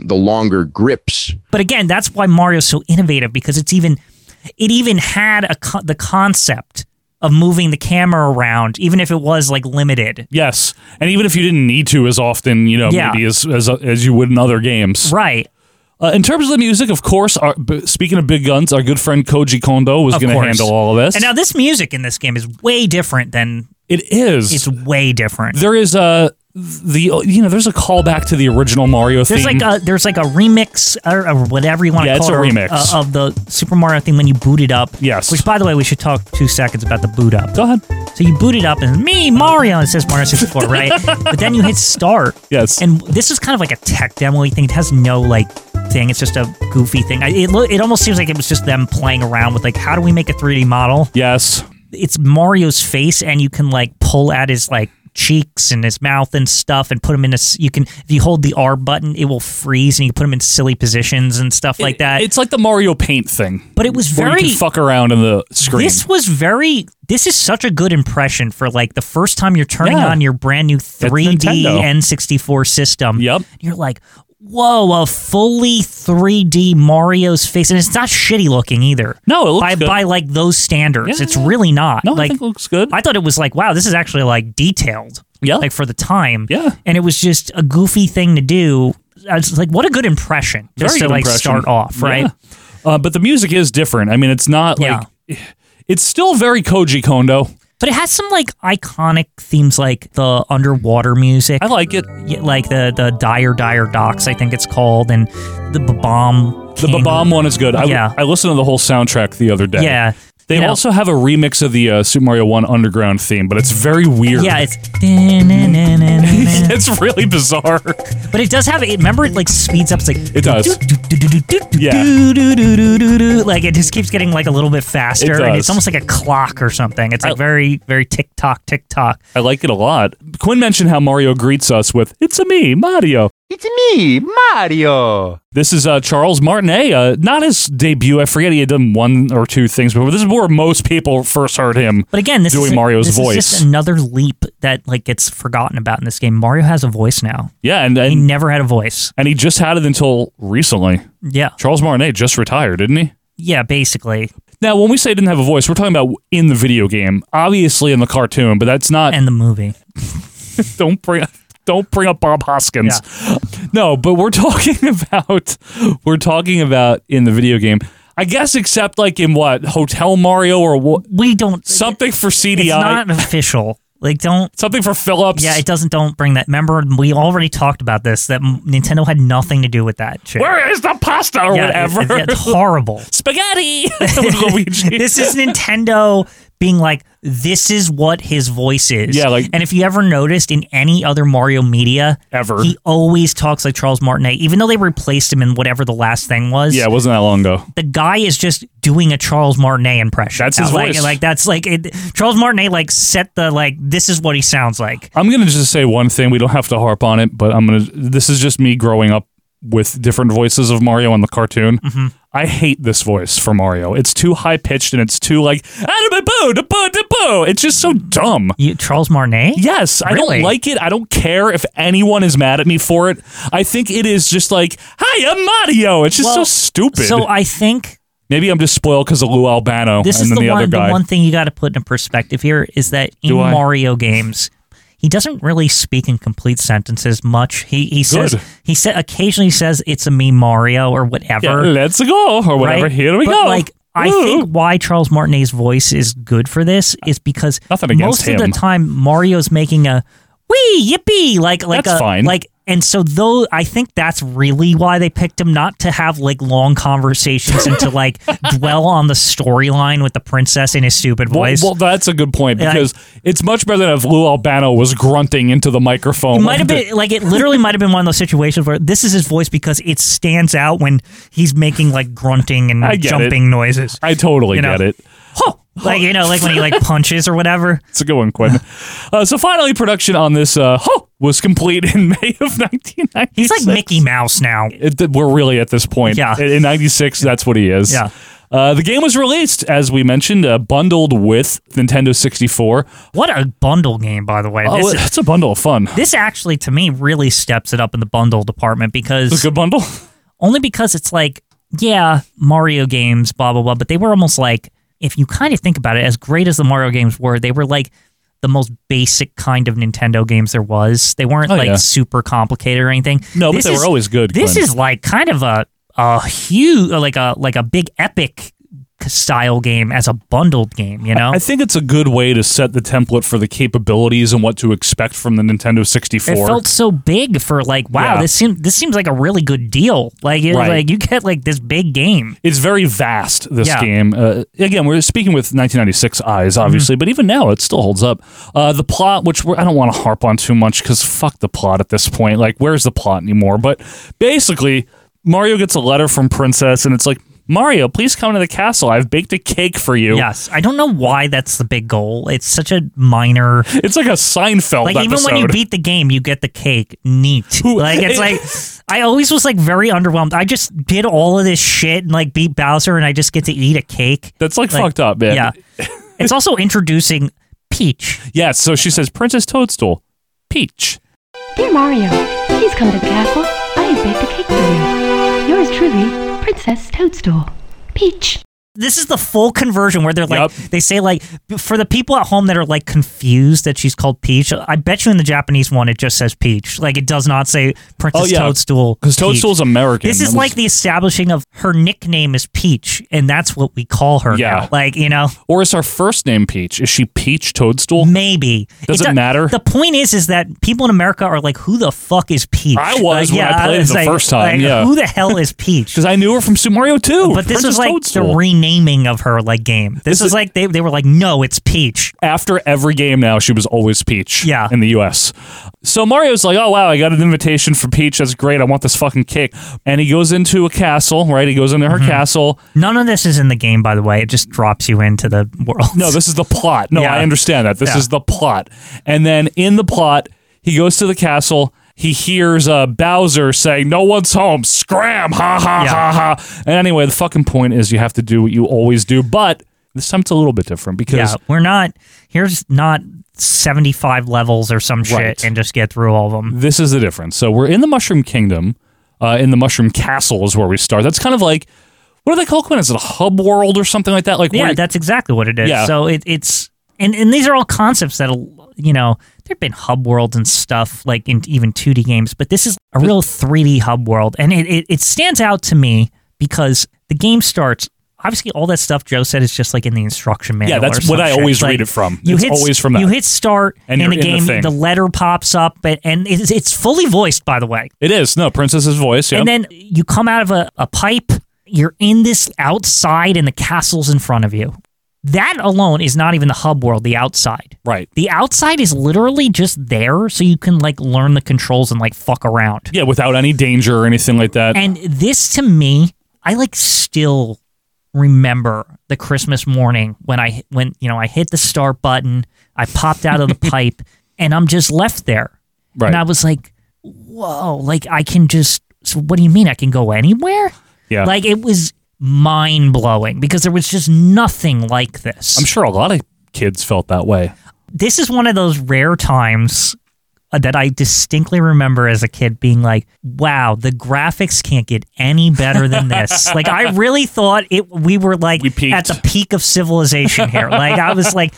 grips. But again, that's why Mario's so innovative, because it even had the concept of moving the camera around, even if it was like limited. Yes, and even if you didn't need to as often, maybe as you would in other games. Right. In terms of the music, of course, speaking of big guns, our good friend Koji Kondo was going to handle all of this. And now this music in this game is way different than... It is. It's way different. There is there's a callback to the original Mario theme. There's like a remix or whatever you want to call it. Yeah, it's a remix. Of the Super Mario theme when you boot it up. Yes. Which, by the way, we should talk 2 seconds about the boot up. Go ahead. So you boot it up and me, Mario, and it says Mario 64, right? But then you hit start. Yes. And this is kind of like a tech demo thing. It has no thing. It's just a goofy thing. It almost seems like it was just them playing around with how do we make a 3D model? Yes. It's Mario's face, and you can pull at his cheeks and his mouth and stuff, and put him in if you hold the R button, it will freeze, and you can put him in silly positions and stuff like that. It's like the Mario Paint thing. But it was where you can fuck around in the screen. This is such a good impression for the first time you're turning on your brand new 3D N64 system. Yep. You're like, whoa, a fully 3D Mario's face. And it's not shitty looking either. No, it looks good. By those standards. Yeah. It's really not. No, I think it looks good. I thought it was wow, this is actually detailed. Yeah. For the time. Yeah. And it was just a goofy thing to do. It's what a good impression. Just Very to good impression. start off, right? Yeah. But the music is different. I mean, it's not it's still very Koji Kondo. But it has some iconic themes, like the underwater music. I like it. Yeah, like the Dire Docks, I think it's called, and the Babam. The Babam one is good. I listened to the whole soundtrack the other day. Yeah. They also have a remix of the Super Mario 1 Underground theme, but it's very weird. Yeah, it's it's really bizarre. But it does have it. Remember, it like speeds up. It's like it does. Yeah. Like it just keeps getting like a little bit faster, and it's almost like a clock or something. It's like very, very tick tock, tick tock. I like it a lot. Quinn mentioned how Mario greets us with "It's a me, Mario." It's me, Mario. This is Charles Martinet. Not his debut. I forget he had done one or two things before. This is where most people first heard him. But again, this doing is Mario's voice. Is just another leap that like gets forgotten about in this game. Mario has a voice now. Yeah, and he never had a voice, and he just had it until recently. Yeah, Charles Martinet just retired, didn't he? Yeah, basically. Now, when we say he didn't have a voice, we're talking about in the video game, obviously in the cartoon, but that's not and the movie. Don't bring up Bob Hoskins. Yeah. No, but we're talking about in the video game. I guess except like in what Hotel Mario or what we don't something for CDI. It's not official. Like don't something for Philips. Yeah, it doesn't. Don't bring that. Remember, we already talked about this. That Nintendo had nothing to do with that shit. Where is the pasta or whatever? It's horrible. Spaghetti. This is Nintendo being like, this is what his voice is. Yeah, like, and if you ever noticed in any other Mario media ever, he always talks like Charles Martinet, even though they replaced him in whatever the last thing was. Yeah, it wasn't that long ago. The guy is just doing a Charles Martinet impression. That's his voice. Like that's like it, Charles Martinet like set the like this is what he sounds like. I'm gonna just say one thing. We don't have to harp on it, but this is just me growing up with different voices of Mario in the cartoon. Mm-hmm. I hate this voice for Mario. It's too high pitched and it's too like it's just so dumb. Charles Martinet? Yes, really? I don't like it. I don't care if anyone is mad at me for it. I think it is just like, hi, I'm Mario. It's just so stupid. So I think maybe I'm just spoiled because of Lou Albano and then the other guy. The one thing you got to put in perspective here is that in Mario games, he doesn't really speak in complete sentences much. He occasionally says it's a me Mario or whatever. Yeah, let's go or whatever. Right? Here we go. Like I think why Charles Martinet's voice is good for this is because most of the time Mario's making a wee yippee like that's fine. And so though I think that's really why they picked him, not to have like long conversations and to like dwell on the storyline with the princess in his stupid voice. Well, that's a good point because it's much better than if Lou Albano was grunting into the microphone. It might have been like it literally might have been one of those situations where this is his voice because it stands out when he's making like grunting and jumping noises. I totally get it. Like, you know, like when he like punches or whatever. It's a good one, Quinn. So finally, production on this was complete in May of 1996. He's like Mickey Mouse now. We're really at this point. Yeah. In 96, that's what he is. Yeah. The game was released, as we mentioned, bundled with Nintendo 64. What a bundle game, by the way. It's a bundle of fun. This actually, to me, really steps it up in the bundle department because... It's a good bundle? Only because it's like, yeah, Mario games, blah, blah, blah, but they were almost like... If you kind of think about it, as great as the Mario games were, they were like the most basic kind of Nintendo games there was. They weren't super complicated or anything. No, but they were always good. This is like kind of a huge, like a big epic style game as a bundled game, you know? I think it's a good way to set the template for the capabilities and what to expect from the Nintendo 64. It felt so big for like, wow, this seems like a really good deal. Like, like you get like this big game. It's very vast, this game. Again, we're speaking with 1996 eyes, obviously, but even now it still holds up. The plot, which I don't want to harp on too much because fuck the plot at this point. Like, where's the plot anymore? But basically, Mario gets a letter from Princess and it's like, Mario, please come to the castle. I've baked a cake for you. Yes. I don't know why that's the big goal. It's such a minor... It's like a Seinfeld like, episode. Even when you beat the game, you get the cake. Neat. Like, it's like... I always was, like, very underwhelmed. I just did all of this shit and, like, beat Bowser, and I just get to eat a cake. That's, like fucked up, man. Yeah. It's also introducing Peach. Yeah, so she says, Princess Toadstool, Peach. Dear Mario, please come to the castle. I have baked a cake for you. Yours truly, Princess Toadstool, Peach. This is the full conversion where they're like, they say like, for the people at home that are like confused that she's called Peach, I bet you in the Japanese one it just says Peach. Like it does not say Princess Toadstool. Because Toadstool's American. This is like the establishing of her nickname is Peach, and that's what we call her now. Like, you know. Or is her first name Peach? Is she Peach Toadstool? Maybe. Does it matter? The point is that people in America are like, who the fuck is Peach? I was when I played it the first time. Who the hell is Peach? Because I knew her from Super Mario 2. But this Princess was like Toadstool. the renaming of her like game. This is like they were like, no, it's Peach. After every game now, she was always Peach. Yeah. In the U.S. So Mario's like, oh wow, I got an invitation from Peach. That's great. I want this fucking cake. And he goes into a castle. Right, he goes into her castle. None of this is in the game, by the way. It just drops you into the world. No, this is the plot. No, I understand that. This is the plot. And then in the plot, he goes to the castle. He hears Bowser saying, no one's home. Scram! Ha, ha, ha, ha. And anyway, the fucking point is you have to do what you always do. But this time it's a little bit different because... Yeah, here's not 75 levels or some shit and just get through all of them. This is the difference. So we're in the Mushroom Kingdom. In the Mushroom Castle is where we start. That's kind of like... What do they call it? Is it a hub world or something like that? Like that's exactly what it is. Yeah. So it's... And these are all concepts that, there've been hub worlds and stuff like in even 2D games, but this is a real 3D hub world. And it stands out to me because the game starts, obviously all that stuff Joe said is just like in the instruction manual. Yeah, that's what I always read it from. It's always from that. You hit start and in a game, the letter pops up, and it's fully voiced, by the way. It is. No, Princess's voice, yeah. And then you come out of a pipe, you're in this outside and the castle's in front of you. That alone is not even the hub world, the outside. Right. The outside is literally just there so you can like learn the controls and like fuck around. Yeah, without any danger or anything like that. And this to me, I like still remember the Christmas morning when I hit the start button, I popped out of the pipe and I'm just left there. Right. And I was like, whoa, like I can just, so what do you mean I can go anywhere? Yeah. Like it was mind-blowing because there was just nothing like this. I'm sure a lot of kids felt that way. This is one of those rare times that I distinctly remember as a kid being like, wow, the graphics can't get any better than this. Like, I really thought we were like at the peak of civilization here. Like, I was like,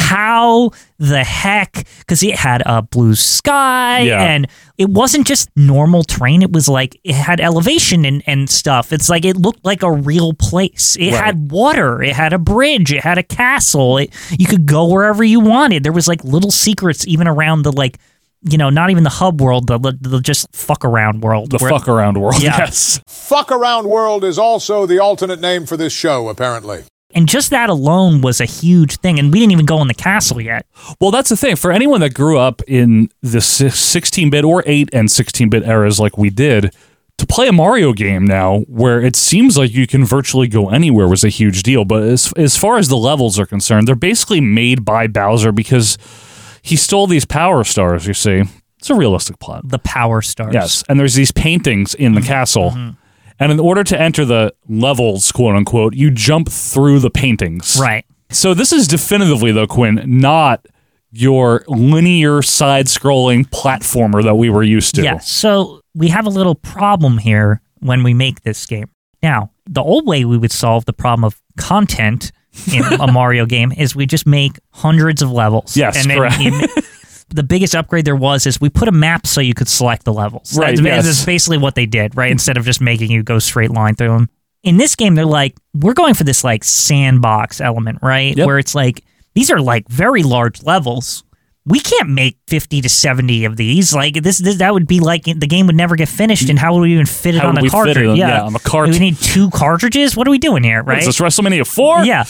how the heck? Because it had a blue sky and it wasn't just normal terrain. It was like it had elevation and stuff. It's like it looked like a real place. It had water. It had a bridge. It had a castle. You could go wherever you wanted. There was like little secrets even around the like, not even the hub world, the just fuck around world. Fuck around world, yeah. Yes. Fuck around world is also the alternate name for this show, apparently. And just that alone was a huge thing, and we didn't even go in the castle yet. Well, that's the thing. For anyone that grew up in the 16-bit or 8 and 16-bit eras like we did, to play a Mario game now where it seems like you can virtually go anywhere was a huge deal. But as far as the levels are concerned, they're basically made by Bowser because he stole these power stars, you see. It's a realistic plot. The power stars. Yes, and there's these paintings in the castle. Mm-hmm. And in order to enter the levels, quote unquote, you jump through the paintings. Right. So this is definitively, though, Quinn, not your linear side-scrolling platformer that we were used to. Yeah, so we have a little problem here when we make this game. Now, the old way we would solve the problem of content in a Mario game is we just make hundreds of levels. Yes, and correct. The biggest upgrade there was is we put a map so you could select the levels. Right, That's basically what they did, right? Instead of just making you go straight line through them. In this game, they're like, we're going for this like sandbox element, right? Yep. Where it's like, these are like very large levels. We can't make 50 to 70 of these. Like that would be like the game would never get finished. And how would we even fit it on a cartridge? On a cart. We need 2 cartridges. What are we doing here, right? Is this WrestleMania 4? Yeah.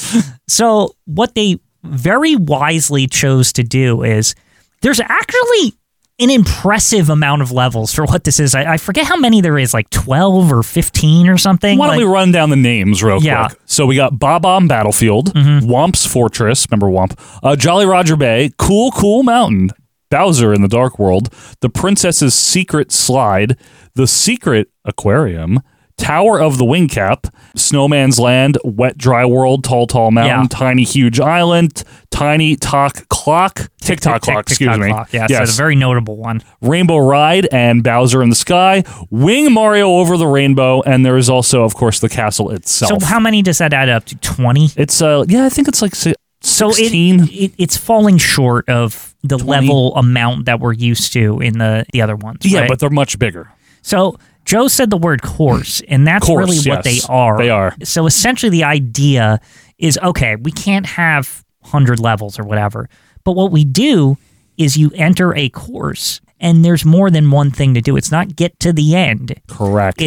So what they very wisely chose to do is there's actually an impressive amount of levels for what this is. I forget how many there is, like 12 or 15 or something. Why don't we run down the names real quick? So we got Bob-omb Battlefield, Womp's Fortress, remember Womp, Jolly Roger Bay, Cool Mountain, Bowser in the Dark World, The Princess's Secret Slide, The Secret Aquarium, Tower of the Wing Cap, Snowman's Land, Wet Dry World, Tall Mountain, Tiny Huge Island, Tiny Talk Clock, Tick-Tock Clock, excuse me. Yeah, yes. So a very notable one. Rainbow Ride and Bowser in the Sky, Wing Mario Over the Rainbow, and there is also, of course, the castle itself. So how many does that add up to? 20? It's I think it's like 16. So it's falling short of the 20. Level amount that we're used to in the other ones. Yeah, right? but they're much bigger. So Joe said the word course, and that's really what they are. They are. So essentially the idea is, okay, we can't have 100 levels or whatever, but what we do is you enter a course, and there's more than one thing to do. It's not get to the end. Correct. It's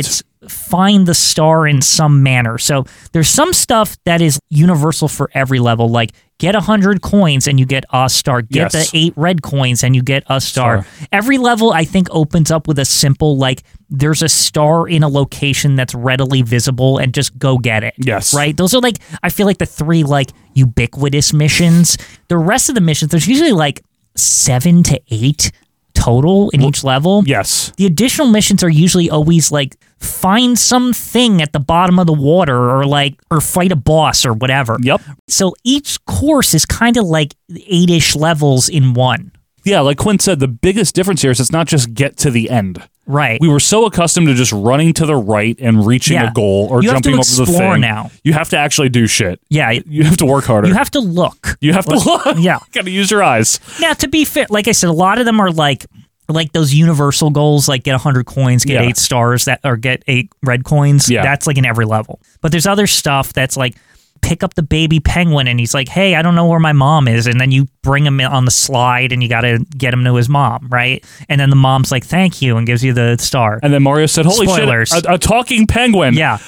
find the star in some manner. So there's some stuff that is universal for every level, like get 100 coins and you get a star. Get the 8 red coins and you get a star. Every level, I think, opens up with a simple, like, there's a star in a location that's readily visible and just go get it. Yes. Right? Those are, like, I feel like the 3, like, ubiquitous missions. The rest of the missions, there's usually, like, 7 to 8 total in each level. Yes. The additional missions are usually always like find something at the bottom of the water or fight a boss or whatever. Yep. So each course is kind of like 8-ish levels in one. Yeah, like Quinn said, the biggest difference here is it's not just get to the end. Right. We were so accustomed to just running to the right and reaching a goal or jumping over the thing. Now. You have to actually do shit. Yeah. You have to work harder. You have to look. You have to look. Yeah. Got to use your eyes. Now, to be fair, like I said, a lot of them are like those universal goals, like get 100 coins, get 8 stars, or get 8 red coins. Yeah. That's like in every level. But there's other stuff that's like pick up the baby penguin and he's like, hey, I don't know where my mom is. And then you bring him on the slide and you got to get him to his mom, right? And then the mom's like, thank you, and gives you the star. And then Mario said, holy Spoilers. shit, a talking penguin. Yeah.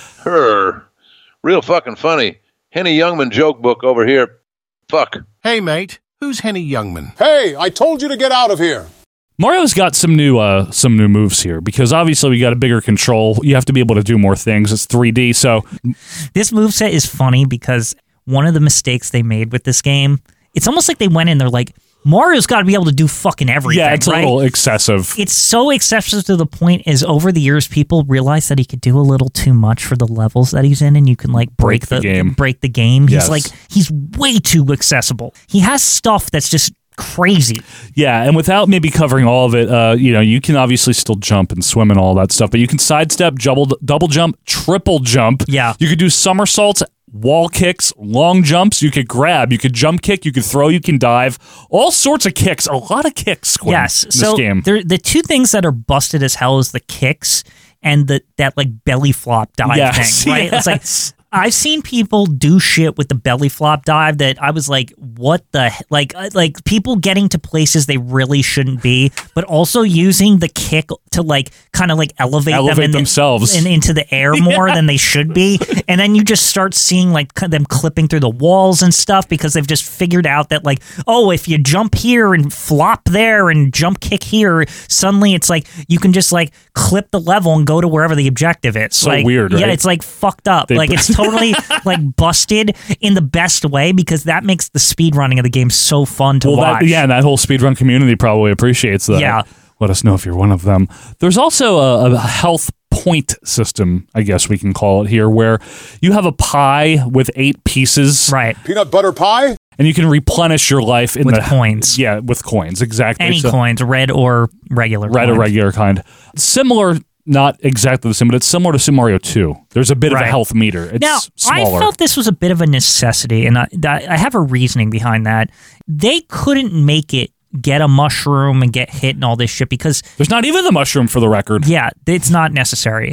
Real fucking funny. Henny Youngman joke book over here. Fuck. Hey, mate. Who's Henny Youngman? Hey, I told you to get out of here. Mario's got some new moves here because obviously we got a bigger control. You have to be able to do more things. It's 3D, so this moveset is funny because one of the mistakes they made with this game, it's almost like they went in, they're like, Mario's got to be able to do fucking everything. Yeah, it's a little excessive. It's so excessive to the point is over the years people realize that he could do a little too much for the levels that he's in, and you can like break the game. Yes. He's way too accessible. He has stuff that's just crazy. Yeah, and without maybe covering all of it, you can obviously still jump and swim and all that stuff, but you can sidestep, double jump, triple jump. Yeah. You could do somersaults, wall kicks, long jumps. You could grab, you could jump kick, you could throw, you can dive. All sorts of kicks. A lot of kicks, Quinn, yes. in this game. The two things that are busted as hell is the kicks and that like belly flop dive thing, right? Yes. It's like I've seen people do shit with the belly flop dive that I was like, what the like people getting to places they really shouldn't be, but also using the kick to like kind of like elevate them themselves into the air more than they should be, and then you just start seeing like them clipping through the walls and stuff because they've just figured out that like, oh, if you jump here and flop there and jump kick here, suddenly it's like you can just like clip the level and go to wherever the objective is. So like, weird, right? Yeah, it's like fucked up. Like it's totally like busted in the best way because that makes the speed running of the game so fun to watch. That whole speedrun community probably appreciates that. Yeah. Let us know if you're one of them. There's also a health point system, I guess we can call it here, where you have a pie with 8 pieces. Right. Peanut butter pie? And you can replenish your life with coins. Yeah, with coins, exactly. Any coins, red or regular. Red or regular kind. Similar, not exactly the same, but it's similar to Super Mario 2. There's a bit of a health meter. It's now, smaller. I felt this was a bit of a necessity, and I have a reasoning behind that. They couldn't make it get a mushroom and get hit and all this shit because there's not even the mushroom, for the record. Yeah, it's not necessary.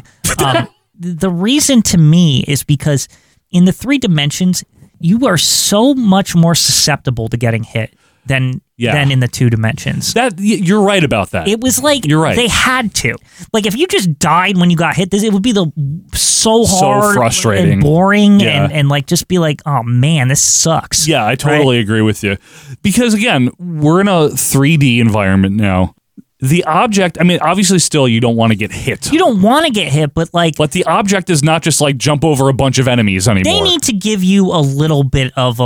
The reason to me is because in the 3 dimensions, you are so much more susceptible to getting hit than in the 2 dimensions. You're right about that. It was like you're right. They had to. Like if you just died when you got hit, it would be so hard, frustrating, and boring, and like just be like, oh man, this sucks. Yeah, I totally agree with you. Because again, we're in a 3D environment now. The object, I mean, obviously still you don't want to get hit. You don't want to get hit, but the object is not just like jump over a bunch of enemies anymore. They need to give you a little bit of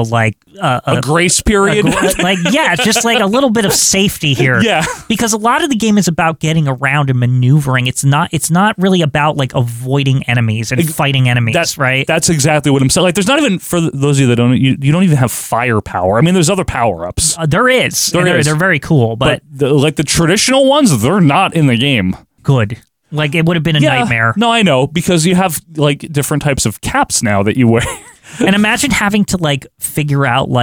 a grace period. Just like a little bit of safety here. Yeah. Because a lot of the game is about getting around and maneuvering. It's not really about like avoiding enemies and fighting enemies, right? That's exactly what I'm saying. Like there's not even, for those of you that don't, you don't even have firepower. I mean, there's other power-ups. There is. They're very cool, but the traditional ones, they're not in the game. Good. Like it would have been a nightmare. No, I know, because you have like different types of caps now that you wear. And imagine having to like figure out like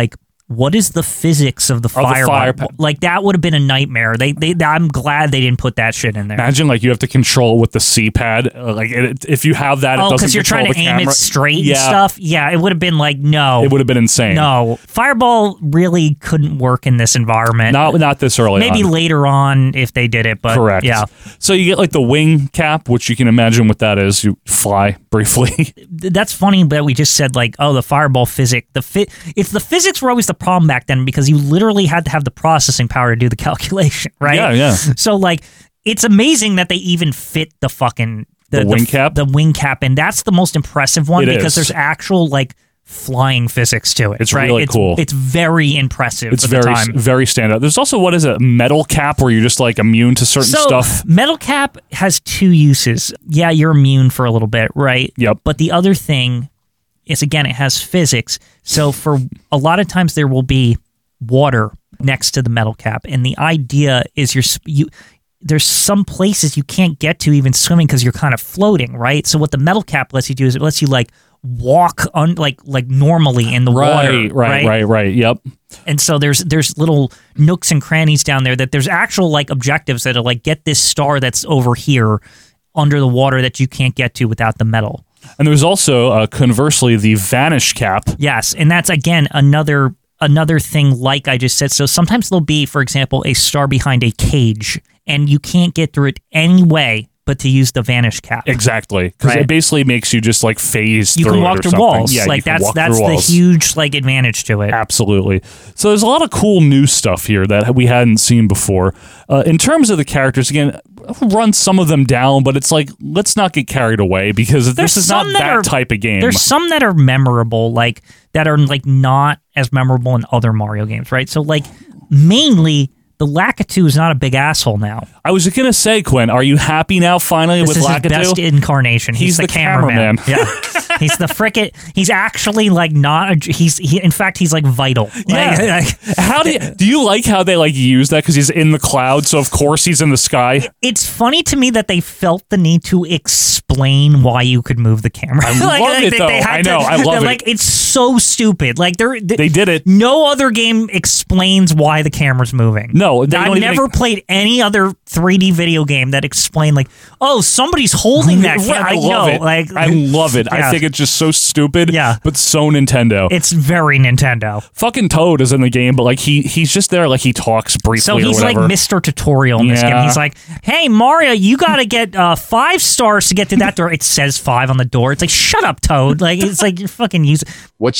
what is the physics of the fireball? Like, that would have been a nightmare. I'm glad they didn't put that shit in there. Imagine, like, you have to control with the C-pad. If you have that, it doesn't because you're trying to aim it straight and stuff? Yeah, it would have been like, no. It would have been insane. No. Fireball really couldn't work in this environment. Not this early Maybe on. later on if they did it, but Correct. yeah. So you get, like, the wing cap, which you can imagine what that is. You fly briefly. That's funny that we just said, like, oh, the fireball physics. It's the physics were always the problem back then because you literally had to have the processing power to do the calculation, right? Yeah. So, like, it's amazing that they even fit the fucking the wing cap. The wing cap, and that's the most impressive one because there's actual, like, flying physics to it. It's right? really cool. It's very impressive. It's for the time. very standout. There's also, what is it, metal cap, where you're just like immune to certain stuff. Metal cap has two uses. Yeah, you're immune for a little bit, right? Yep. But the other thing is, again, it has physics. So for a lot of times there will be water next to the metal cap, and the idea is there's some places you can't get to even swimming because you're kind of floating, right? So what the metal cap lets you do is it lets you like walk like normally in the water. Right. Yep. And so there's little nooks and crannies down there that there's actual like objectives that are like, get this star that's over here under the water that you can't get to without the metal. And there's also conversely the vanish cap. Yes, and that's again another thing like I just said. So sometimes there'll be, for example, a star behind a cage and you can't get through it any way but to use the vanish cap. Exactly. Because it basically makes you just like phase through it. You can walk through walls. Yeah, like that's the huge like advantage to it. Absolutely. So there's a lot of cool new stuff here that we hadn't seen before. In terms of the characters, again, I'll run some of them down, but it's like, let's not get carried away because this is not that type of game. There's some that are memorable, like that are like not as memorable in other Mario games, right? So like mainly the Lakitu is not a big asshole now. I was going to say, Quinn, are you happy now finally with Lakitu? This is his best incarnation. He's the cameraman. Yeah. He's the frickin', he's actually like not, in fact, he's like vital. Yeah. How do you like how they like use that? Because he's in the cloud, so of course he's in the sky. It's funny to me that they felt the need to explain why you could move the camera. I love it, though. I know. I love it. Like, it's so stupid. Like, they did it. No other game explains why the camera's moving. No, I've never played any other 3D video game that explained like, oh, somebody's holding that camera. I love it. Like, I love it. Yeah. I think it's just so stupid. Yeah, but so Nintendo. It's very Nintendo. Fucking Toad is in the game, but like he's just there. Like he talks briefly. So he's or whatever. like Mr. Tutorial in this game. He's like, hey Mario, you got to get 5 stars to get to that door. It says 5 on the door. It's like, shut up, Toad. Like it's like you're fucking using. What's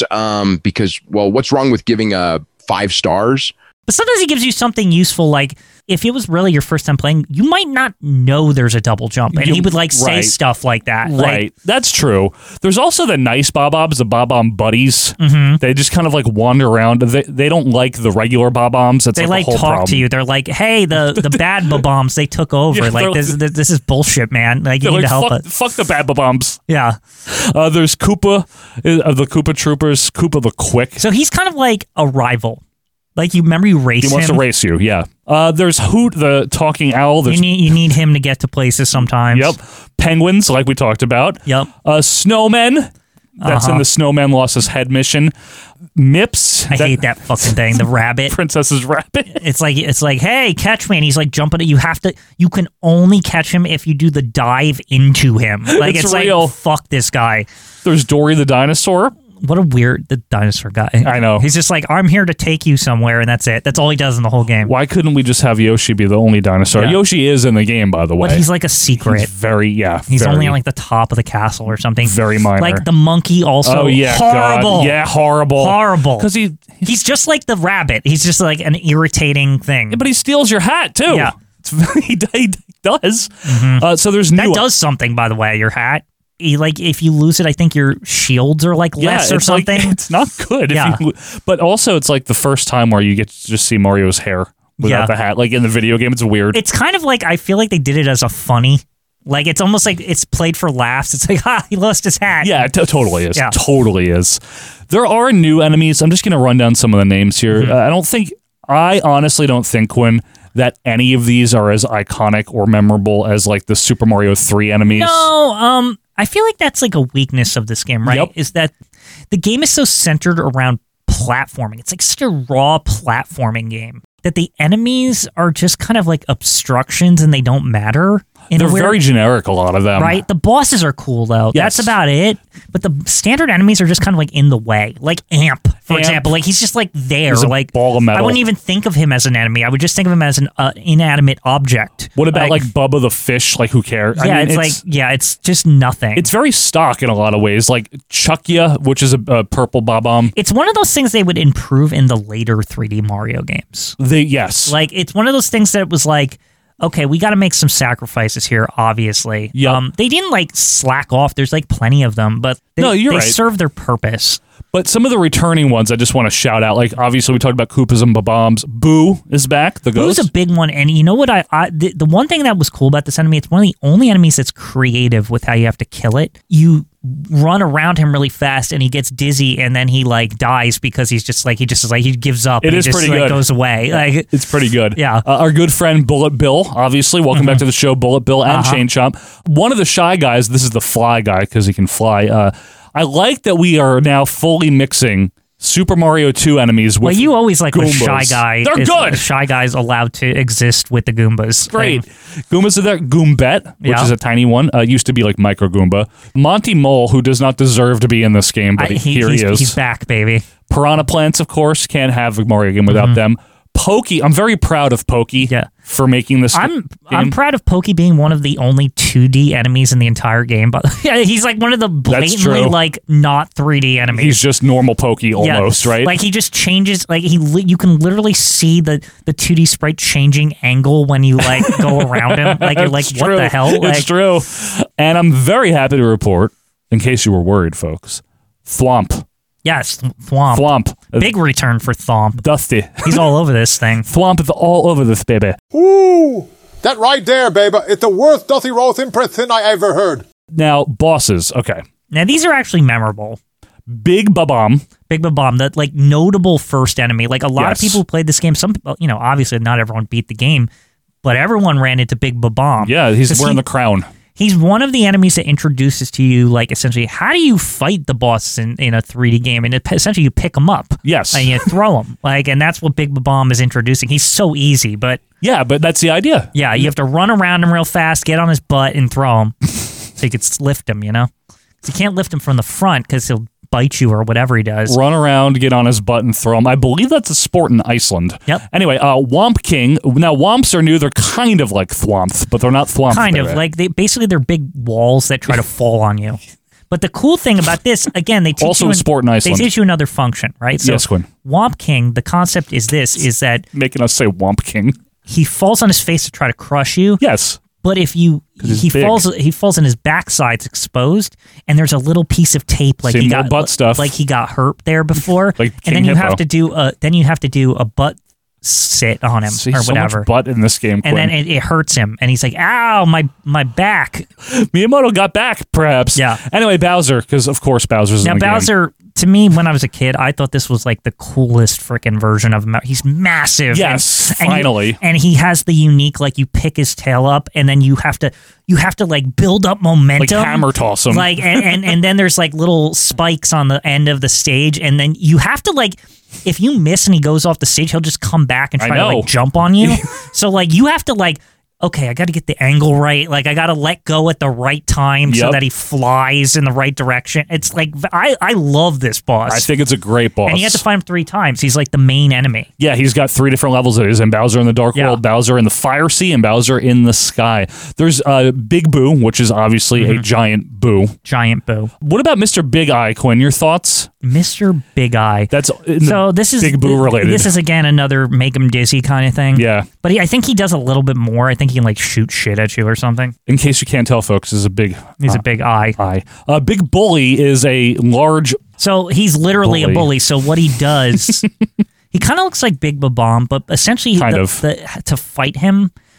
what's wrong with giving 5 stars? But sometimes he gives you something useful, like if it was really your first time playing, you might not know there's a double jump, and he would like say stuff like that. Right, like, that's true. There's also the nice Bob-ombs, the Bob-omb buddies. Mm-hmm. They just kind of like wander around. They don't like the regular Bob-ombs. That's they like the whole talk problem. to you. They're like, hey, the bad Bob-ombs, they took over. Yeah, like this is bullshit, man. Like you need to help us. Fuck the bad Bob-ombs. Yeah. There's Koopa of the Koopa Troopers, Koopa the Quick. So he's kind of like a rival. Like, you remember you race him? He wants to race you, yeah. There's Hoot, the talking owl. You need him to get to places sometimes. Yep. Penguins, like we talked about. Yep. Snowmen. That's in the Snowman Lost His Head mission. Mips. I hate that fucking thing. The rabbit. Princess's rabbit. It's like, hey, catch me. And he's like jumping. You can only catch him if you do the dive into him. Like, it's real. Like, fuck this guy. There's Dory the dinosaur. What a weird dinosaur guy. I know. He's just like, I'm here to take you somewhere, and that's it. That's all he does in the whole game. Why couldn't we just have Yoshi be the only dinosaur? Yeah. Yoshi is in the game, by the way. But he's like a secret. He's only on like the top of the castle or something. Very minor. Like the monkey also. Oh, yeah. Horrible. God. Yeah, horrible. Horrible. Because he's just like the rabbit. He's just like an irritating thing. Yeah, but he steals your hat, too. Yeah. He does. Mm-hmm. So there's That does something, by the way, your hat. Like, if you lose it, I think your shields are like less or something. Like, it's not good. Yeah. But also, it's like the first time where you get to just see Mario's hair without the hat. Like in the video game, it's weird. It's kind of like, I feel like they did it as a funny. Like, it's almost like it's played for laughs. It's like, he lost his hat. Yeah, it totally is. Yeah. Totally is. There are new enemies. I'm just going to run down some of the names here. Mm-hmm. I honestly don't think, Quinn, that any of these are as iconic or memorable as like the Super Mario 3 enemies. No, I feel like that's like a weakness of this game, right? Yep. Is that the game is so centered around platforming. It's like such a raw platforming game that the enemies are just kind of like obstructions and they don't matter. They're very generic, a lot of them. Right? The bosses are cool, though. Yes. That's about it. But the standard enemies are just kind of like in the way. Like Amp, for example. Like he's just like there. He's a like ball of metal. I wouldn't even think of him as an enemy. I would just think of him as an inanimate object. What about like Bubba the fish? Like who cares? Yeah, it's just nothing. It's very stock in a lot of ways. Like Chuckya, which is a purple Bob-omb. It's one of those things they would improve in the later 3D Mario games. Yes. Like it's one of those things that was like, okay, we got to make some sacrifices here, obviously. Yep. They didn't like slack off. There's like plenty of them, but they right. serve their purpose. But some of the returning ones I just want to shout out. Like, obviously, we talked about Koopas and Bob-ombs. Boo is back, the ghost. Boo's a big one. And you know what? The one thing that was cool about this enemy, it's one of the only enemies that's creative with how you have to kill it. You run around him really fast and he gets dizzy and then he like dies because he gives up. It and is he just, pretty good. Goes away. Like it's pretty good. Yeah. Our good friend Bullet Bill, obviously. Welcome back to the show, Bullet Bill and Chain Chomp. One of the shy guys, this is the fly guy because he can fly. I like that we are now fully mixing Super Mario 2 enemies with Well, you always like when Shy Goombas. Guy. They're good! Shy Guy's allowed to exist with the Goombas. Great. Goombas are there. Goombet, which is a tiny one. Used to be like Micro Goomba. Monty Mole, who does not deserve to be in this game, but here he is. He's back, baby. Piranha Plants, of course. Can't have a Mario game without them. Pokey. I'm very proud of Pokey for making this game. I'm proud of Pokey being one of the only 2D enemies in the entire game. But he's like one of the blatantly like not 3D enemies. He's just normal Pokey almost, right? Like he just changes. Like you can literally see the 2D sprite changing angle when you like go around him. Like you're like, what the hell? It's true. And I'm very happy to report, in case you were worried, folks, Thwomp. Yes, Thwomp. Thwomp. Big return for Thwomp. Dusty. He's all over this thing. Thwomp is all over this, baby. Ooh, that right there, baby. It's the worst Duthy Roth impression I ever heard. Now, bosses. Okay. Now, these are actually memorable. Big Bob-omb, that like notable first enemy. Like a lot of people who played this game. Some people, obviously not everyone beat the game, but everyone ran into Big Bob-omb. Yeah, he's wearing the crown. He's one of the enemies that introduces to you, like, essentially, how do you fight the bosses in a 3D game? And essentially, you pick them up. Yes. And you throw them. And that's what Big Bob-omb is introducing. He's so easy, but... Yeah, but that's the idea. Yeah, you have to run around him real fast, get on his butt, and throw him. So you can lift him, Because you can't lift him from the front, because he'll bite you or whatever he does. Run around, get on his butt, and throw him. I believe that's a sport in Iceland. Yep. Anyway, Womp King. Now, Womps are new. They're kind of like Thwomps, but they're not Thwomps. Kind of. Like, they're big walls that try to fall on you. But the cool thing about this, again, they teach also you... a sport in Iceland. They teach you another function, right? So yes, Quinn. Womp King, the concept is that... Making us say Womp King. He falls on his face to try to crush you. Yes. But if he falls and his backside's exposed, and there's a little piece of tape like he got butt stuff, like he got hurt there before, like and then you have to do a butt sit on him or whatever. So much butt in this game, Quinn. And then it hurts him, and he's like, "Ow, my back." Miyamoto got back, perhaps. Yeah. Anyway, Bowser, because of course Bowser's in the game. Bowser. To me, when I was a kid, I thought this was like the coolest freaking version of him. He's massive. Yes, finally. And he has the unique, like, you pick his tail up and then you have to like build up momentum. Like hammer toss him. Like, and then there's like little spikes on the end of the stage. And then you have to like, if you miss and he goes off the stage, he'll just come back and try to like jump on you. So like you have to like, okay, I got to get the angle right. Like, I got to let go at the right time so that he flies in the right direction. It's like, I love this boss. I think it's a great boss. And you have to fight him 3 times. He's like the main enemy. Yeah, he's got 3 different levels. He's in Bowser in the Dark World, Bowser in the Fire Sea, and Bowser in the Sky. There's Big Boo, which is obviously a giant boo. Giant boo. What about Mr. Big Eye, Quinn? Your thoughts? Mr. Big Eye. This is Big Boo related. This is again another make him dizzy kind of thing. Yeah. But I think he does a little bit more. I think he can like shoot shit at you or something. In case you can't tell, folks, he's a big eye. Big Bully is a large. So he's literally a bully. So what he does, he kind of looks like Big Bob-omb, but essentially to fight him,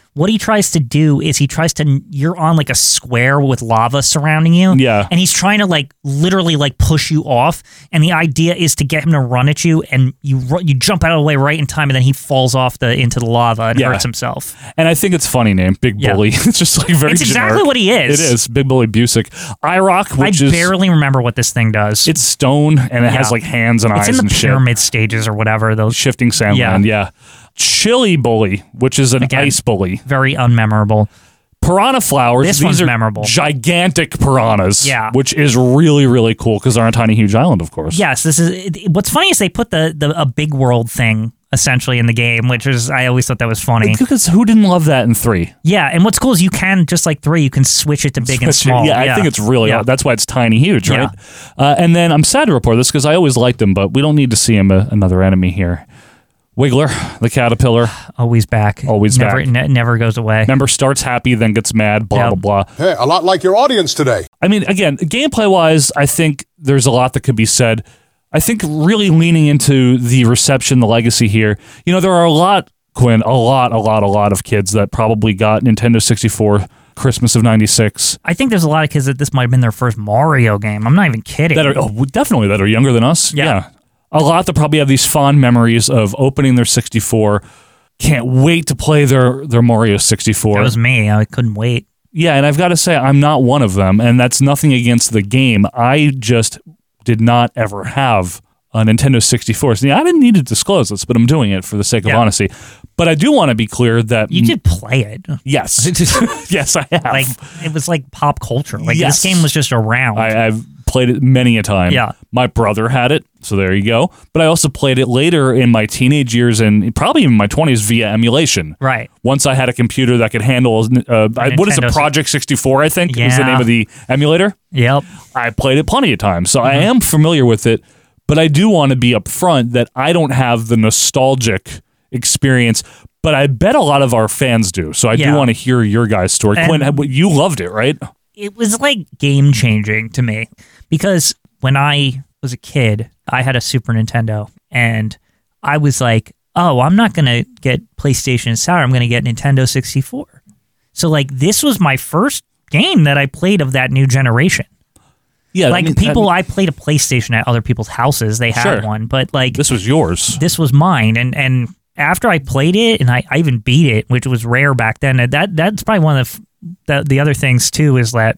what he tries to do is you're on like a square with lava surrounding you. Yeah. And he's trying to like literally like push you off. And the idea is to get him to run at you, and you jump out of the way right in time, and then he falls off into the lava and hurts himself. And I think it's a funny name, Big Bully. It's just like very It's exactly generic. what he is. It is. Big Bully Busick. IROC, which I barely remember what this thing does. It's stone, and it has like hands and eyes It's in and the pyramid stages or whatever. Those shifting sandland, yeah. Chili Bully, which is an ice bully. Very unmemorable. Piranha Flowers. These are memorable. Gigantic piranhas. Yeah. Which is really, really cool because they're on a tiny, huge island, of course. Yes, this is. What's funny is they put a big world thing essentially in the game, which is, I always thought that was funny. Because who didn't love that in 3? Yeah, and what's cool is you can, just like 3, you can switch it to big and small. Yeah, I think it's really, that's why it's tiny, huge, right? Yeah. And then I'm sad to report this because I always liked him, but we don't need to see him another enemy here. Wiggler, the caterpillar. Always back. Back. Never goes away. Remember, starts happy, then gets mad, blah, blah, blah. Hey, a lot like your audience today. I mean, again, gameplay-wise, I think there's a lot that could be said. I think really leaning into the reception, the legacy here, there are a lot, Quinn, a lot of kids that probably got Nintendo 64 Christmas of 96. I think there's a lot of kids that this might have been their first Mario game. I'm not even kidding. That are younger than us. Yeah. A lot that probably have these fond memories of opening their 64. Can't wait to play their Mario 64. That was me. I couldn't wait. Yeah, and I've got to say, I'm not one of them, and that's nothing against the game. I just did not ever have a Nintendo 64. So, I didn't need to disclose this, but I'm doing it for the sake of honesty. But I do want to be clear that... You did play it. Yes. Yes, I have. Like, it was like pop culture. Like, Yes. this game was just around. I've played it many a time. Yeah. My brother had it, so there you go. But I also played it later in my teenage years and probably in my 20s via emulation. Right. Once I had a computer that could handle, what is it, Project 64, I think, is the name of the emulator? Yep. I played it plenty of times, so I am familiar with it. But I do want to be upfront that I don't have the nostalgic experience, but I bet a lot of our fans do. So I do want to hear your guys' story. Quinn, you loved it, right? It was like game changing to me because when I was a kid, I had a Super Nintendo and I was like, oh, I'm not going to get PlayStation Sour. I'm going to get Nintendo 64. So like this was my first game that I played of that new generation. Yeah, like I played a PlayStation at other people's houses. They had one, but like this was yours. This was mine, and after I played it, and I even beat it, which was rare back then. That's probably one of the other things too is that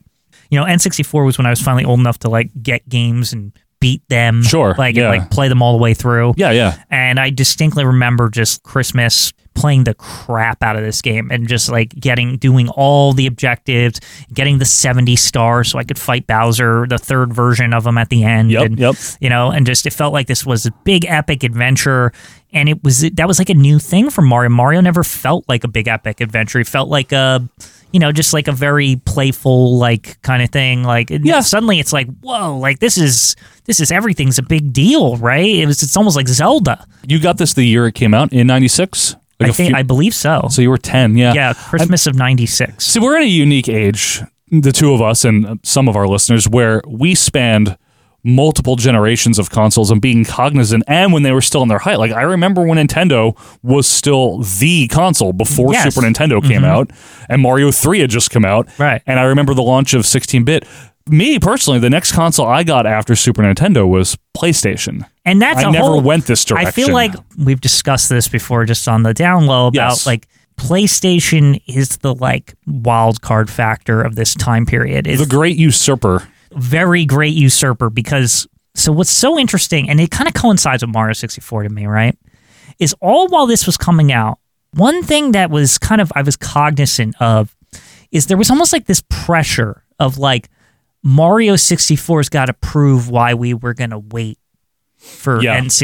N64 was when I was finally old enough to like get games and beat them. Sure, and like play them all the way through. Yeah. And I distinctly remember just Christmas playing the crap out of this game and just like doing all the objectives, getting the 70 stars so I could fight Bowser, the third version of him at the end. Yep. And just it felt like this was a big epic adventure. And that was like a new thing for Mario. Mario never felt like a big epic adventure. It felt like just like a very playful like kind of thing. Like suddenly it's like, whoa, like this is everything's a big deal, right? It's almost like Zelda. You got this the year it came out in 96? I believe so. So you were 10, yeah. Yeah, Christmas of 96. See, we're in a unique age, the two of us and some of our listeners, where we spanned multiple generations of consoles and being cognizant, and when they were still in their height. Like, I remember when Nintendo was still the console before Super Nintendo came out, and Mario 3 had just come out. Right. And I remember the launch of 16-bit. Me, personally, the next console I got after Super Nintendo was PlayStation. And that's I never went this direction. I feel like we've discussed this before just on the down low about like PlayStation is the like wild card factor of this time period. It's the great usurper. Very great usurper because so what's so interesting, and it kind of coincides with Mario 64 to me, right? Is all while this was coming out, one thing that was kind of I was cognizant of is there was almost like this pressure of like Mario 64's got to prove why we were going to wait for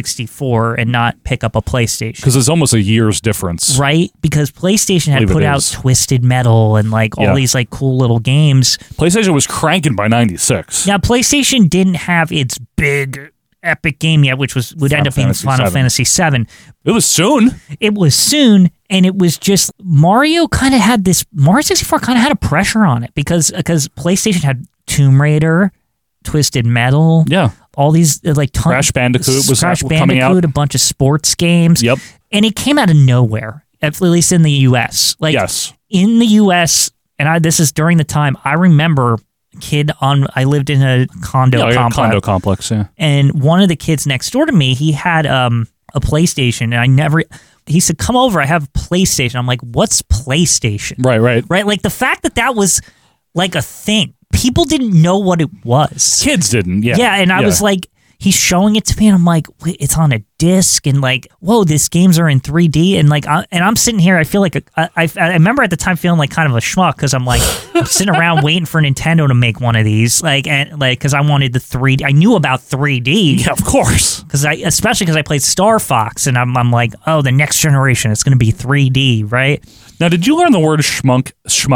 N64 and not pick up a PlayStation. Because it's almost a year's difference. Right? Because PlayStation had put out Twisted Metal and like all these like cool little games. PlayStation was cranking by 96. Now, PlayStation didn't have its big epic game yet, which would end up being Final Fantasy VII. It was soon. And it was just Mario kind of had this. Mario 64 kind of had a pressure on it because PlayStation had Tomb Raider, Twisted Metal, all these like Crash Bandicoot was Crash coming out, a bunch of sports games. Yep, and it came out of nowhere. at least in the U.S. Like, yes. In the U.S., and this is during the time, I remember I lived in a condo complex. Yeah. And one of the kids next door to me, he had a PlayStation, and he said, come over, I have a PlayStation. I'm like, what's PlayStation? Right. Like, the fact that was like a thing. People didn't know what it was. Kids didn't, yeah. Yeah, and I was like, he's showing it to me, and I'm like, wait, it's on a disc, and like, whoa, these games are in 3D, and like, I'm sitting here, I feel like, I remember at the time feeling like kind of a schmuck, because I'm like, I'm sitting around waiting for Nintendo to make one of these, because I wanted the 3D, I knew about 3D. Yeah, of course. Especially because I played Star Fox, and I'm like, oh, the next generation, it's going to be 3D, right? Now, did you learn the word schmuck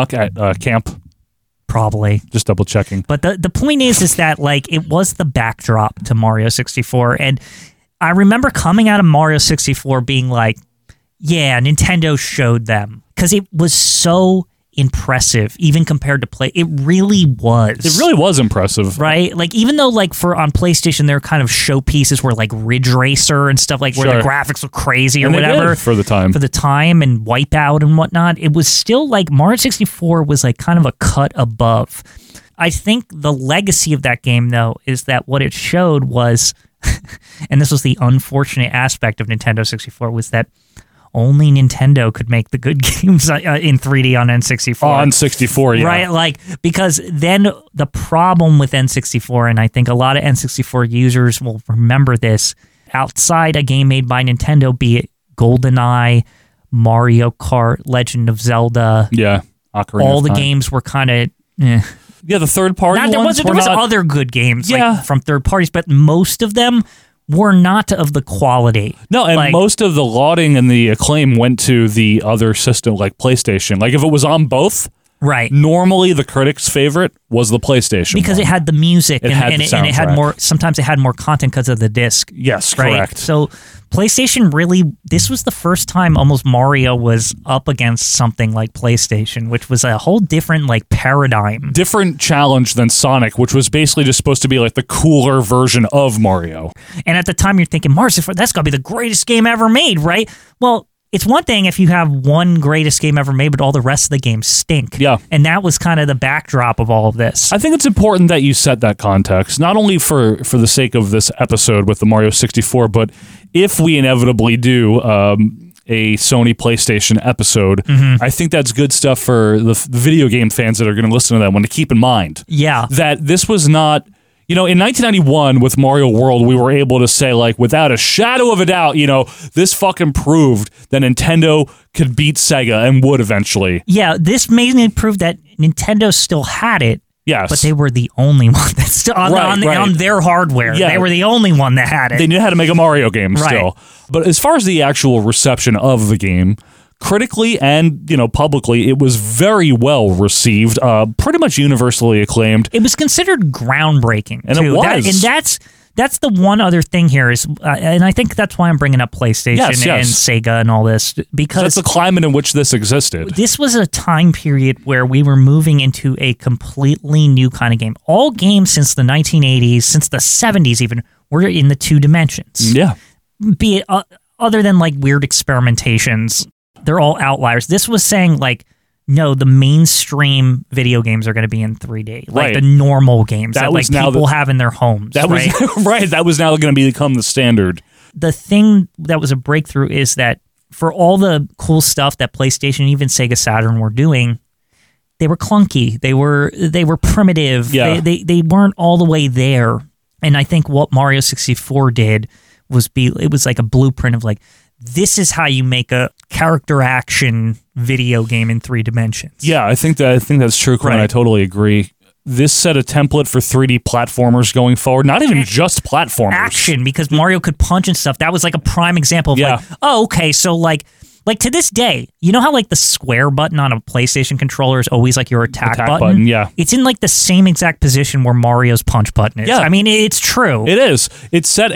at camp? Probably. Just double checking. But the point is that like it was the backdrop to Mario 64. And I remember coming out of Mario 64 being like, yeah, Nintendo showed them. Because it was so impressive, even compared to Play. It really was. It really was impressive. Right? Like, even though like on PlayStation, there are kind of showpieces where like Ridge Racer and stuff like where the graphics were crazy or whatever. For the time. And Wipeout and whatnot. It was still like Mario 64 was like kind of a cut above. I think the legacy of that game, though, is that what it showed was, and this was the unfortunate aspect of Nintendo 64, was that only Nintendo could make the good games in 3D on N64. On 64, yeah. Right? Like, because then the problem with N64, and I think a lot of N64 users will remember this, outside a game made by Nintendo, be it GoldenEye, Mario Kart, Legend of Zelda. Yeah. Ocarina all of the Time. Games were kind of... Yeah, the third-party ones There was other good games like, from third parties, but most of them were not of the quality. No, and most of the lauding and the acclaim went to the other system, like PlayStation. Like, if it was on both, right? Normally, the critics' favorite was the PlayStation because one. it had the music and it had more. Sometimes it had more content because of the disc. Yes, right? correct. So PlayStation really, this was the first time almost Mario was up against something like PlayStation, which was a whole different like paradigm. Different challenge than Sonic, which was basically just supposed to be like the cooler version of Mario. And at the time you're thinking, Mario, that's got to be the greatest game ever made, right? Well, it's one thing if you have one greatest game ever made, but all the rest of the games stink. Yeah. And that was kind of the backdrop of all of this. I think it's important that you set that context, not only for the sake of this episode with the Mario 64, but if we inevitably do a Sony PlayStation episode, I think that's good stuff for the video game fans that are going to listen to that one to keep in mind. Yeah. That this was not... You know, in 1991 with Mario World, we were able to say, like, without a shadow of a doubt, you know, this fucking proved that Nintendo could beat Sega and would eventually. Yeah, this mainly proved that Nintendo still had it. Yes. But they were the only one that's still on their hardware. Yeah. They were the only one that had it. They knew how to make a Mario game still. But as far as the actual reception of the game, critically and, you know, publicly, it was very well received, pretty much universally acclaimed. It was considered groundbreaking, and too. It was. That's the one other thing here is, and I think that's why I'm bringing up PlayStation and Sega and all this, because that's the climate in which this existed. This was a time period where we were moving into a completely new kind of game. All games since the 1980s, since the 70s even, were in the two dimensions. Yeah. Be it other than like weird experimentations. They're all outliers. This was saying, like, no, the mainstream video games are going to be in 3D. Like the normal games that like people have in their homes. That was right. That was now going to become the standard. The thing that was a breakthrough is that for all the cool stuff that PlayStation, even Sega Saturn were doing, they were clunky. They were primitive. Yeah. They weren't all the way there. And I think what Mario 64 did was it was like a blueprint of like, this is how you make a character action video game in 3 dimensions. Yeah, I think that's true, Quinn. I totally agree. This set a template for 3D platformers going forward. Not even just platformers. Action, because Mario could punch and stuff. That was like a prime example of like, oh, okay, so like to this day, you know how like the square button on a PlayStation controller is always like your attack button? Yeah. It's in like the same exact position where Mario's punch button is. Yeah. I mean, it's true. It is. It set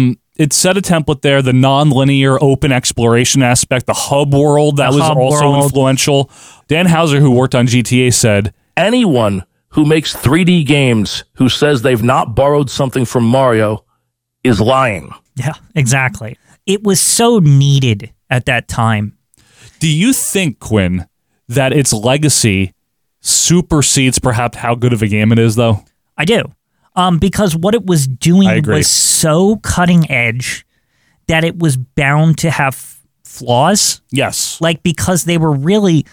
a template there, the non-linear open exploration aspect, the hub world, that was also influential. Dan Houser, who worked on GTA, said, anyone who makes 3D games who says they've not borrowed something from Mario is lying. Yeah, exactly. It was so needed at that time. Do you think, Quinn, that its legacy supersedes perhaps how good of a game it is, though? I do. Because what it was doing was so cutting edge that it was bound to have flaws. Yes. Like, because they were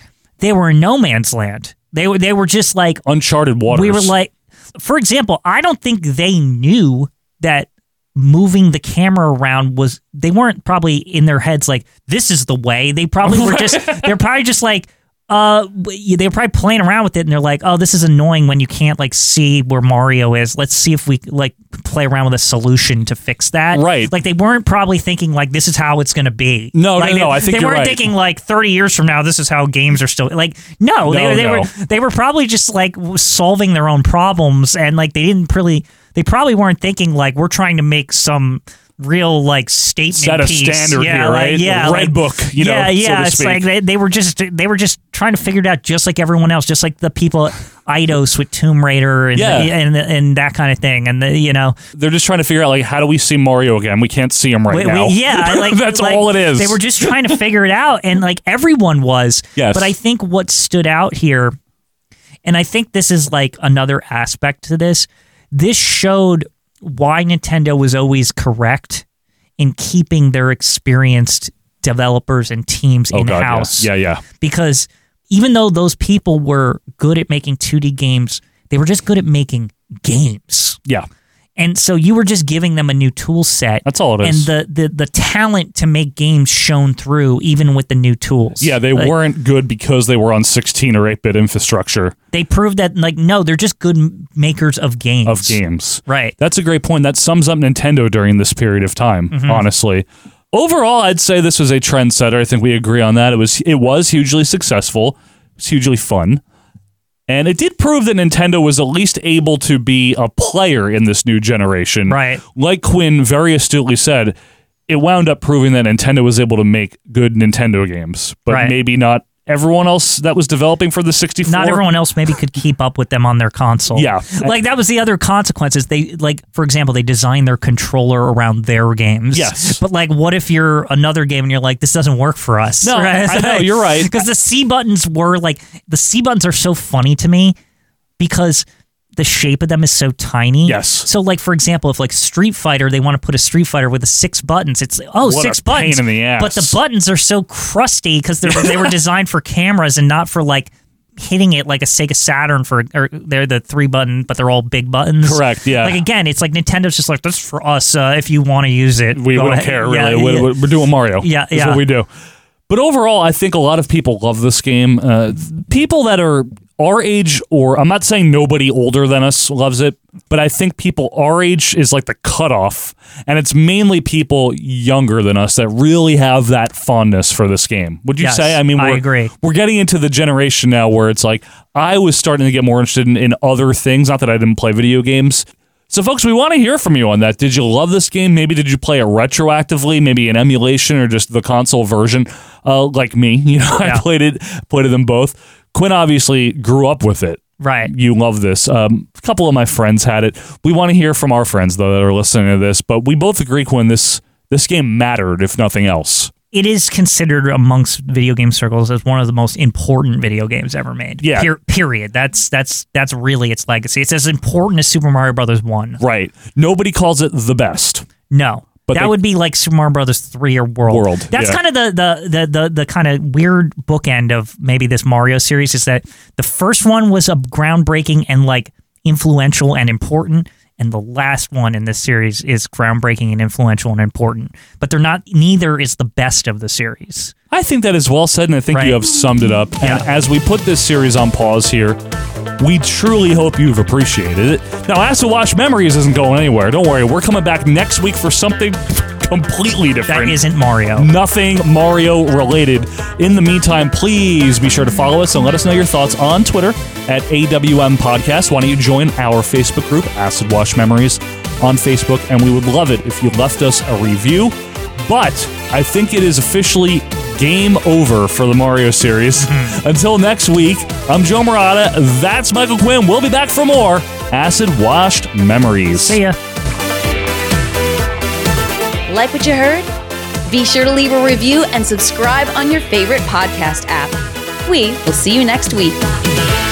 in no man's land. They were just like uncharted waters. We were like, for example, I don't think they knew that moving the camera around they weren't probably in their heads like, this is the way. They probably were they're probably just like, they were probably playing around with it, and they're like, "Oh, this is annoying when you can't like see where Mario is. Let's see if we like play around with a solution to fix that." Right? Like they weren't probably thinking like this is how it's going to be. No, like, no. I think they you're weren't right. thinking like 30 years from now this is how games are still like. No, they were probably just like solving their own problems, and like they probably weren't thinking like we're trying to make some real like statement set a piece. standard here, right? Red book, so to it's speak. like they were just trying to figure it out, just like everyone else, just like the people at Eidos with Tomb Raider and and that kind of thing, and they're just trying to figure out like how do we see Mario again? We can't see him right now. That's all it is. They were just trying to figure it out, and like everyone was. Yes. But I think what stood out here, and I think this is like another aspect to this. This showed why Nintendo was always correct in keeping their experienced developers and teams in-house. Yeah. Because even though those people were good at making 2D games, they were just good at making games. Yeah. And so you were just giving them a new tool set. That's all it is. And the talent to make games shone through even with the new tools. Yeah, they weren't good because they were on 16 or 8-bit infrastructure. They proved that, like, no, they're just good makers of games. Right. That's a great point. That sums up Nintendo during this period of time, honestly. Overall, I'd say this was a trendsetter. I think we agree on that. It was hugely successful. It was hugely fun. And it did prove that Nintendo was at least able to be a player in this new generation. Right. Like Quinn very astutely said, it wound up proving that Nintendo was able to make good Nintendo games, but maybe not everyone else that was developing for the 64. Not everyone else maybe could keep up with them on their console. Yeah. Like that was the other consequences. They like, for example, they designed their controller around their games. Yes. But like, what if you're another game and you're like, this doesn't work for us? No, right? I know, you're right. Because the C buttons are so funny to me because the shape of them is so tiny. Yes. So like, for example, if like Street Fighter, they want to put a Street Fighter with 6 buttons, it's what 6 a buttons. pain in the ass. But the buttons are so crusty because they were designed for cameras and not for like hitting it like a Sega Saturn or they're the 3 button, but they're all big buttons. Correct, yeah. Like again, it's like Nintendo's just like, this is for us if you want to use it. We don't care, really. We're doing Mario. Yeah, That's what we do. But overall, I think a lot of people love this game. People that are our age, or I'm not saying nobody older than us loves it, but I think people our age is like the cutoff, and it's mainly people younger than us that really have that fondness for this game. Would you say? I mean, I agree. We're getting into the generation now where it's like, I was starting to get more interested in other things, not that I didn't play video games. So, folks, we want to hear from you on that. Did you love this game? Maybe did you play it retroactively? Maybe an emulation or just the console version? Like me, I played them both. Quinn obviously grew up with it. Right. You love this. A couple of my friends had it. We want to hear from our friends, though, that are listening to this. But we both agree, Quinn, this game mattered, if nothing else. It is considered amongst video game circles as one of the most important video games ever made. Yeah. Period. That's really its legacy. It's as important as Super Mario Brothers 1. Right. Nobody calls it the best. No. But that would be like Super Mario Brothers 3 or World. That's kind of the kind of weird bookend of maybe this Mario series, is that the first one was a groundbreaking and like influential and important, and the last one in this series is groundbreaking and influential and important. But neither is the best of the series. I think that is well said, and I think you have summed it up. And as we put this series on pause here, we truly hope you've appreciated it. Now, Acid Wash Memories isn't going anywhere. Don't worry. We're coming back next week for something completely different. That isn't Mario. Nothing Mario related. In the meantime, please be sure to follow us and let us know your thoughts on Twitter at AWM Podcast. Why don't you join our Facebook group, Acid Wash Memories, on Facebook, and we would love it if you left us a review. But I think it is officially game over for the Mario series. Until next week, I'm Joe Murata. That's Michael Quinn. We'll be back for more Acid Washed Memories. See ya. Like what you heard? Be sure to leave a review and subscribe on your favorite podcast app. We will see you next week.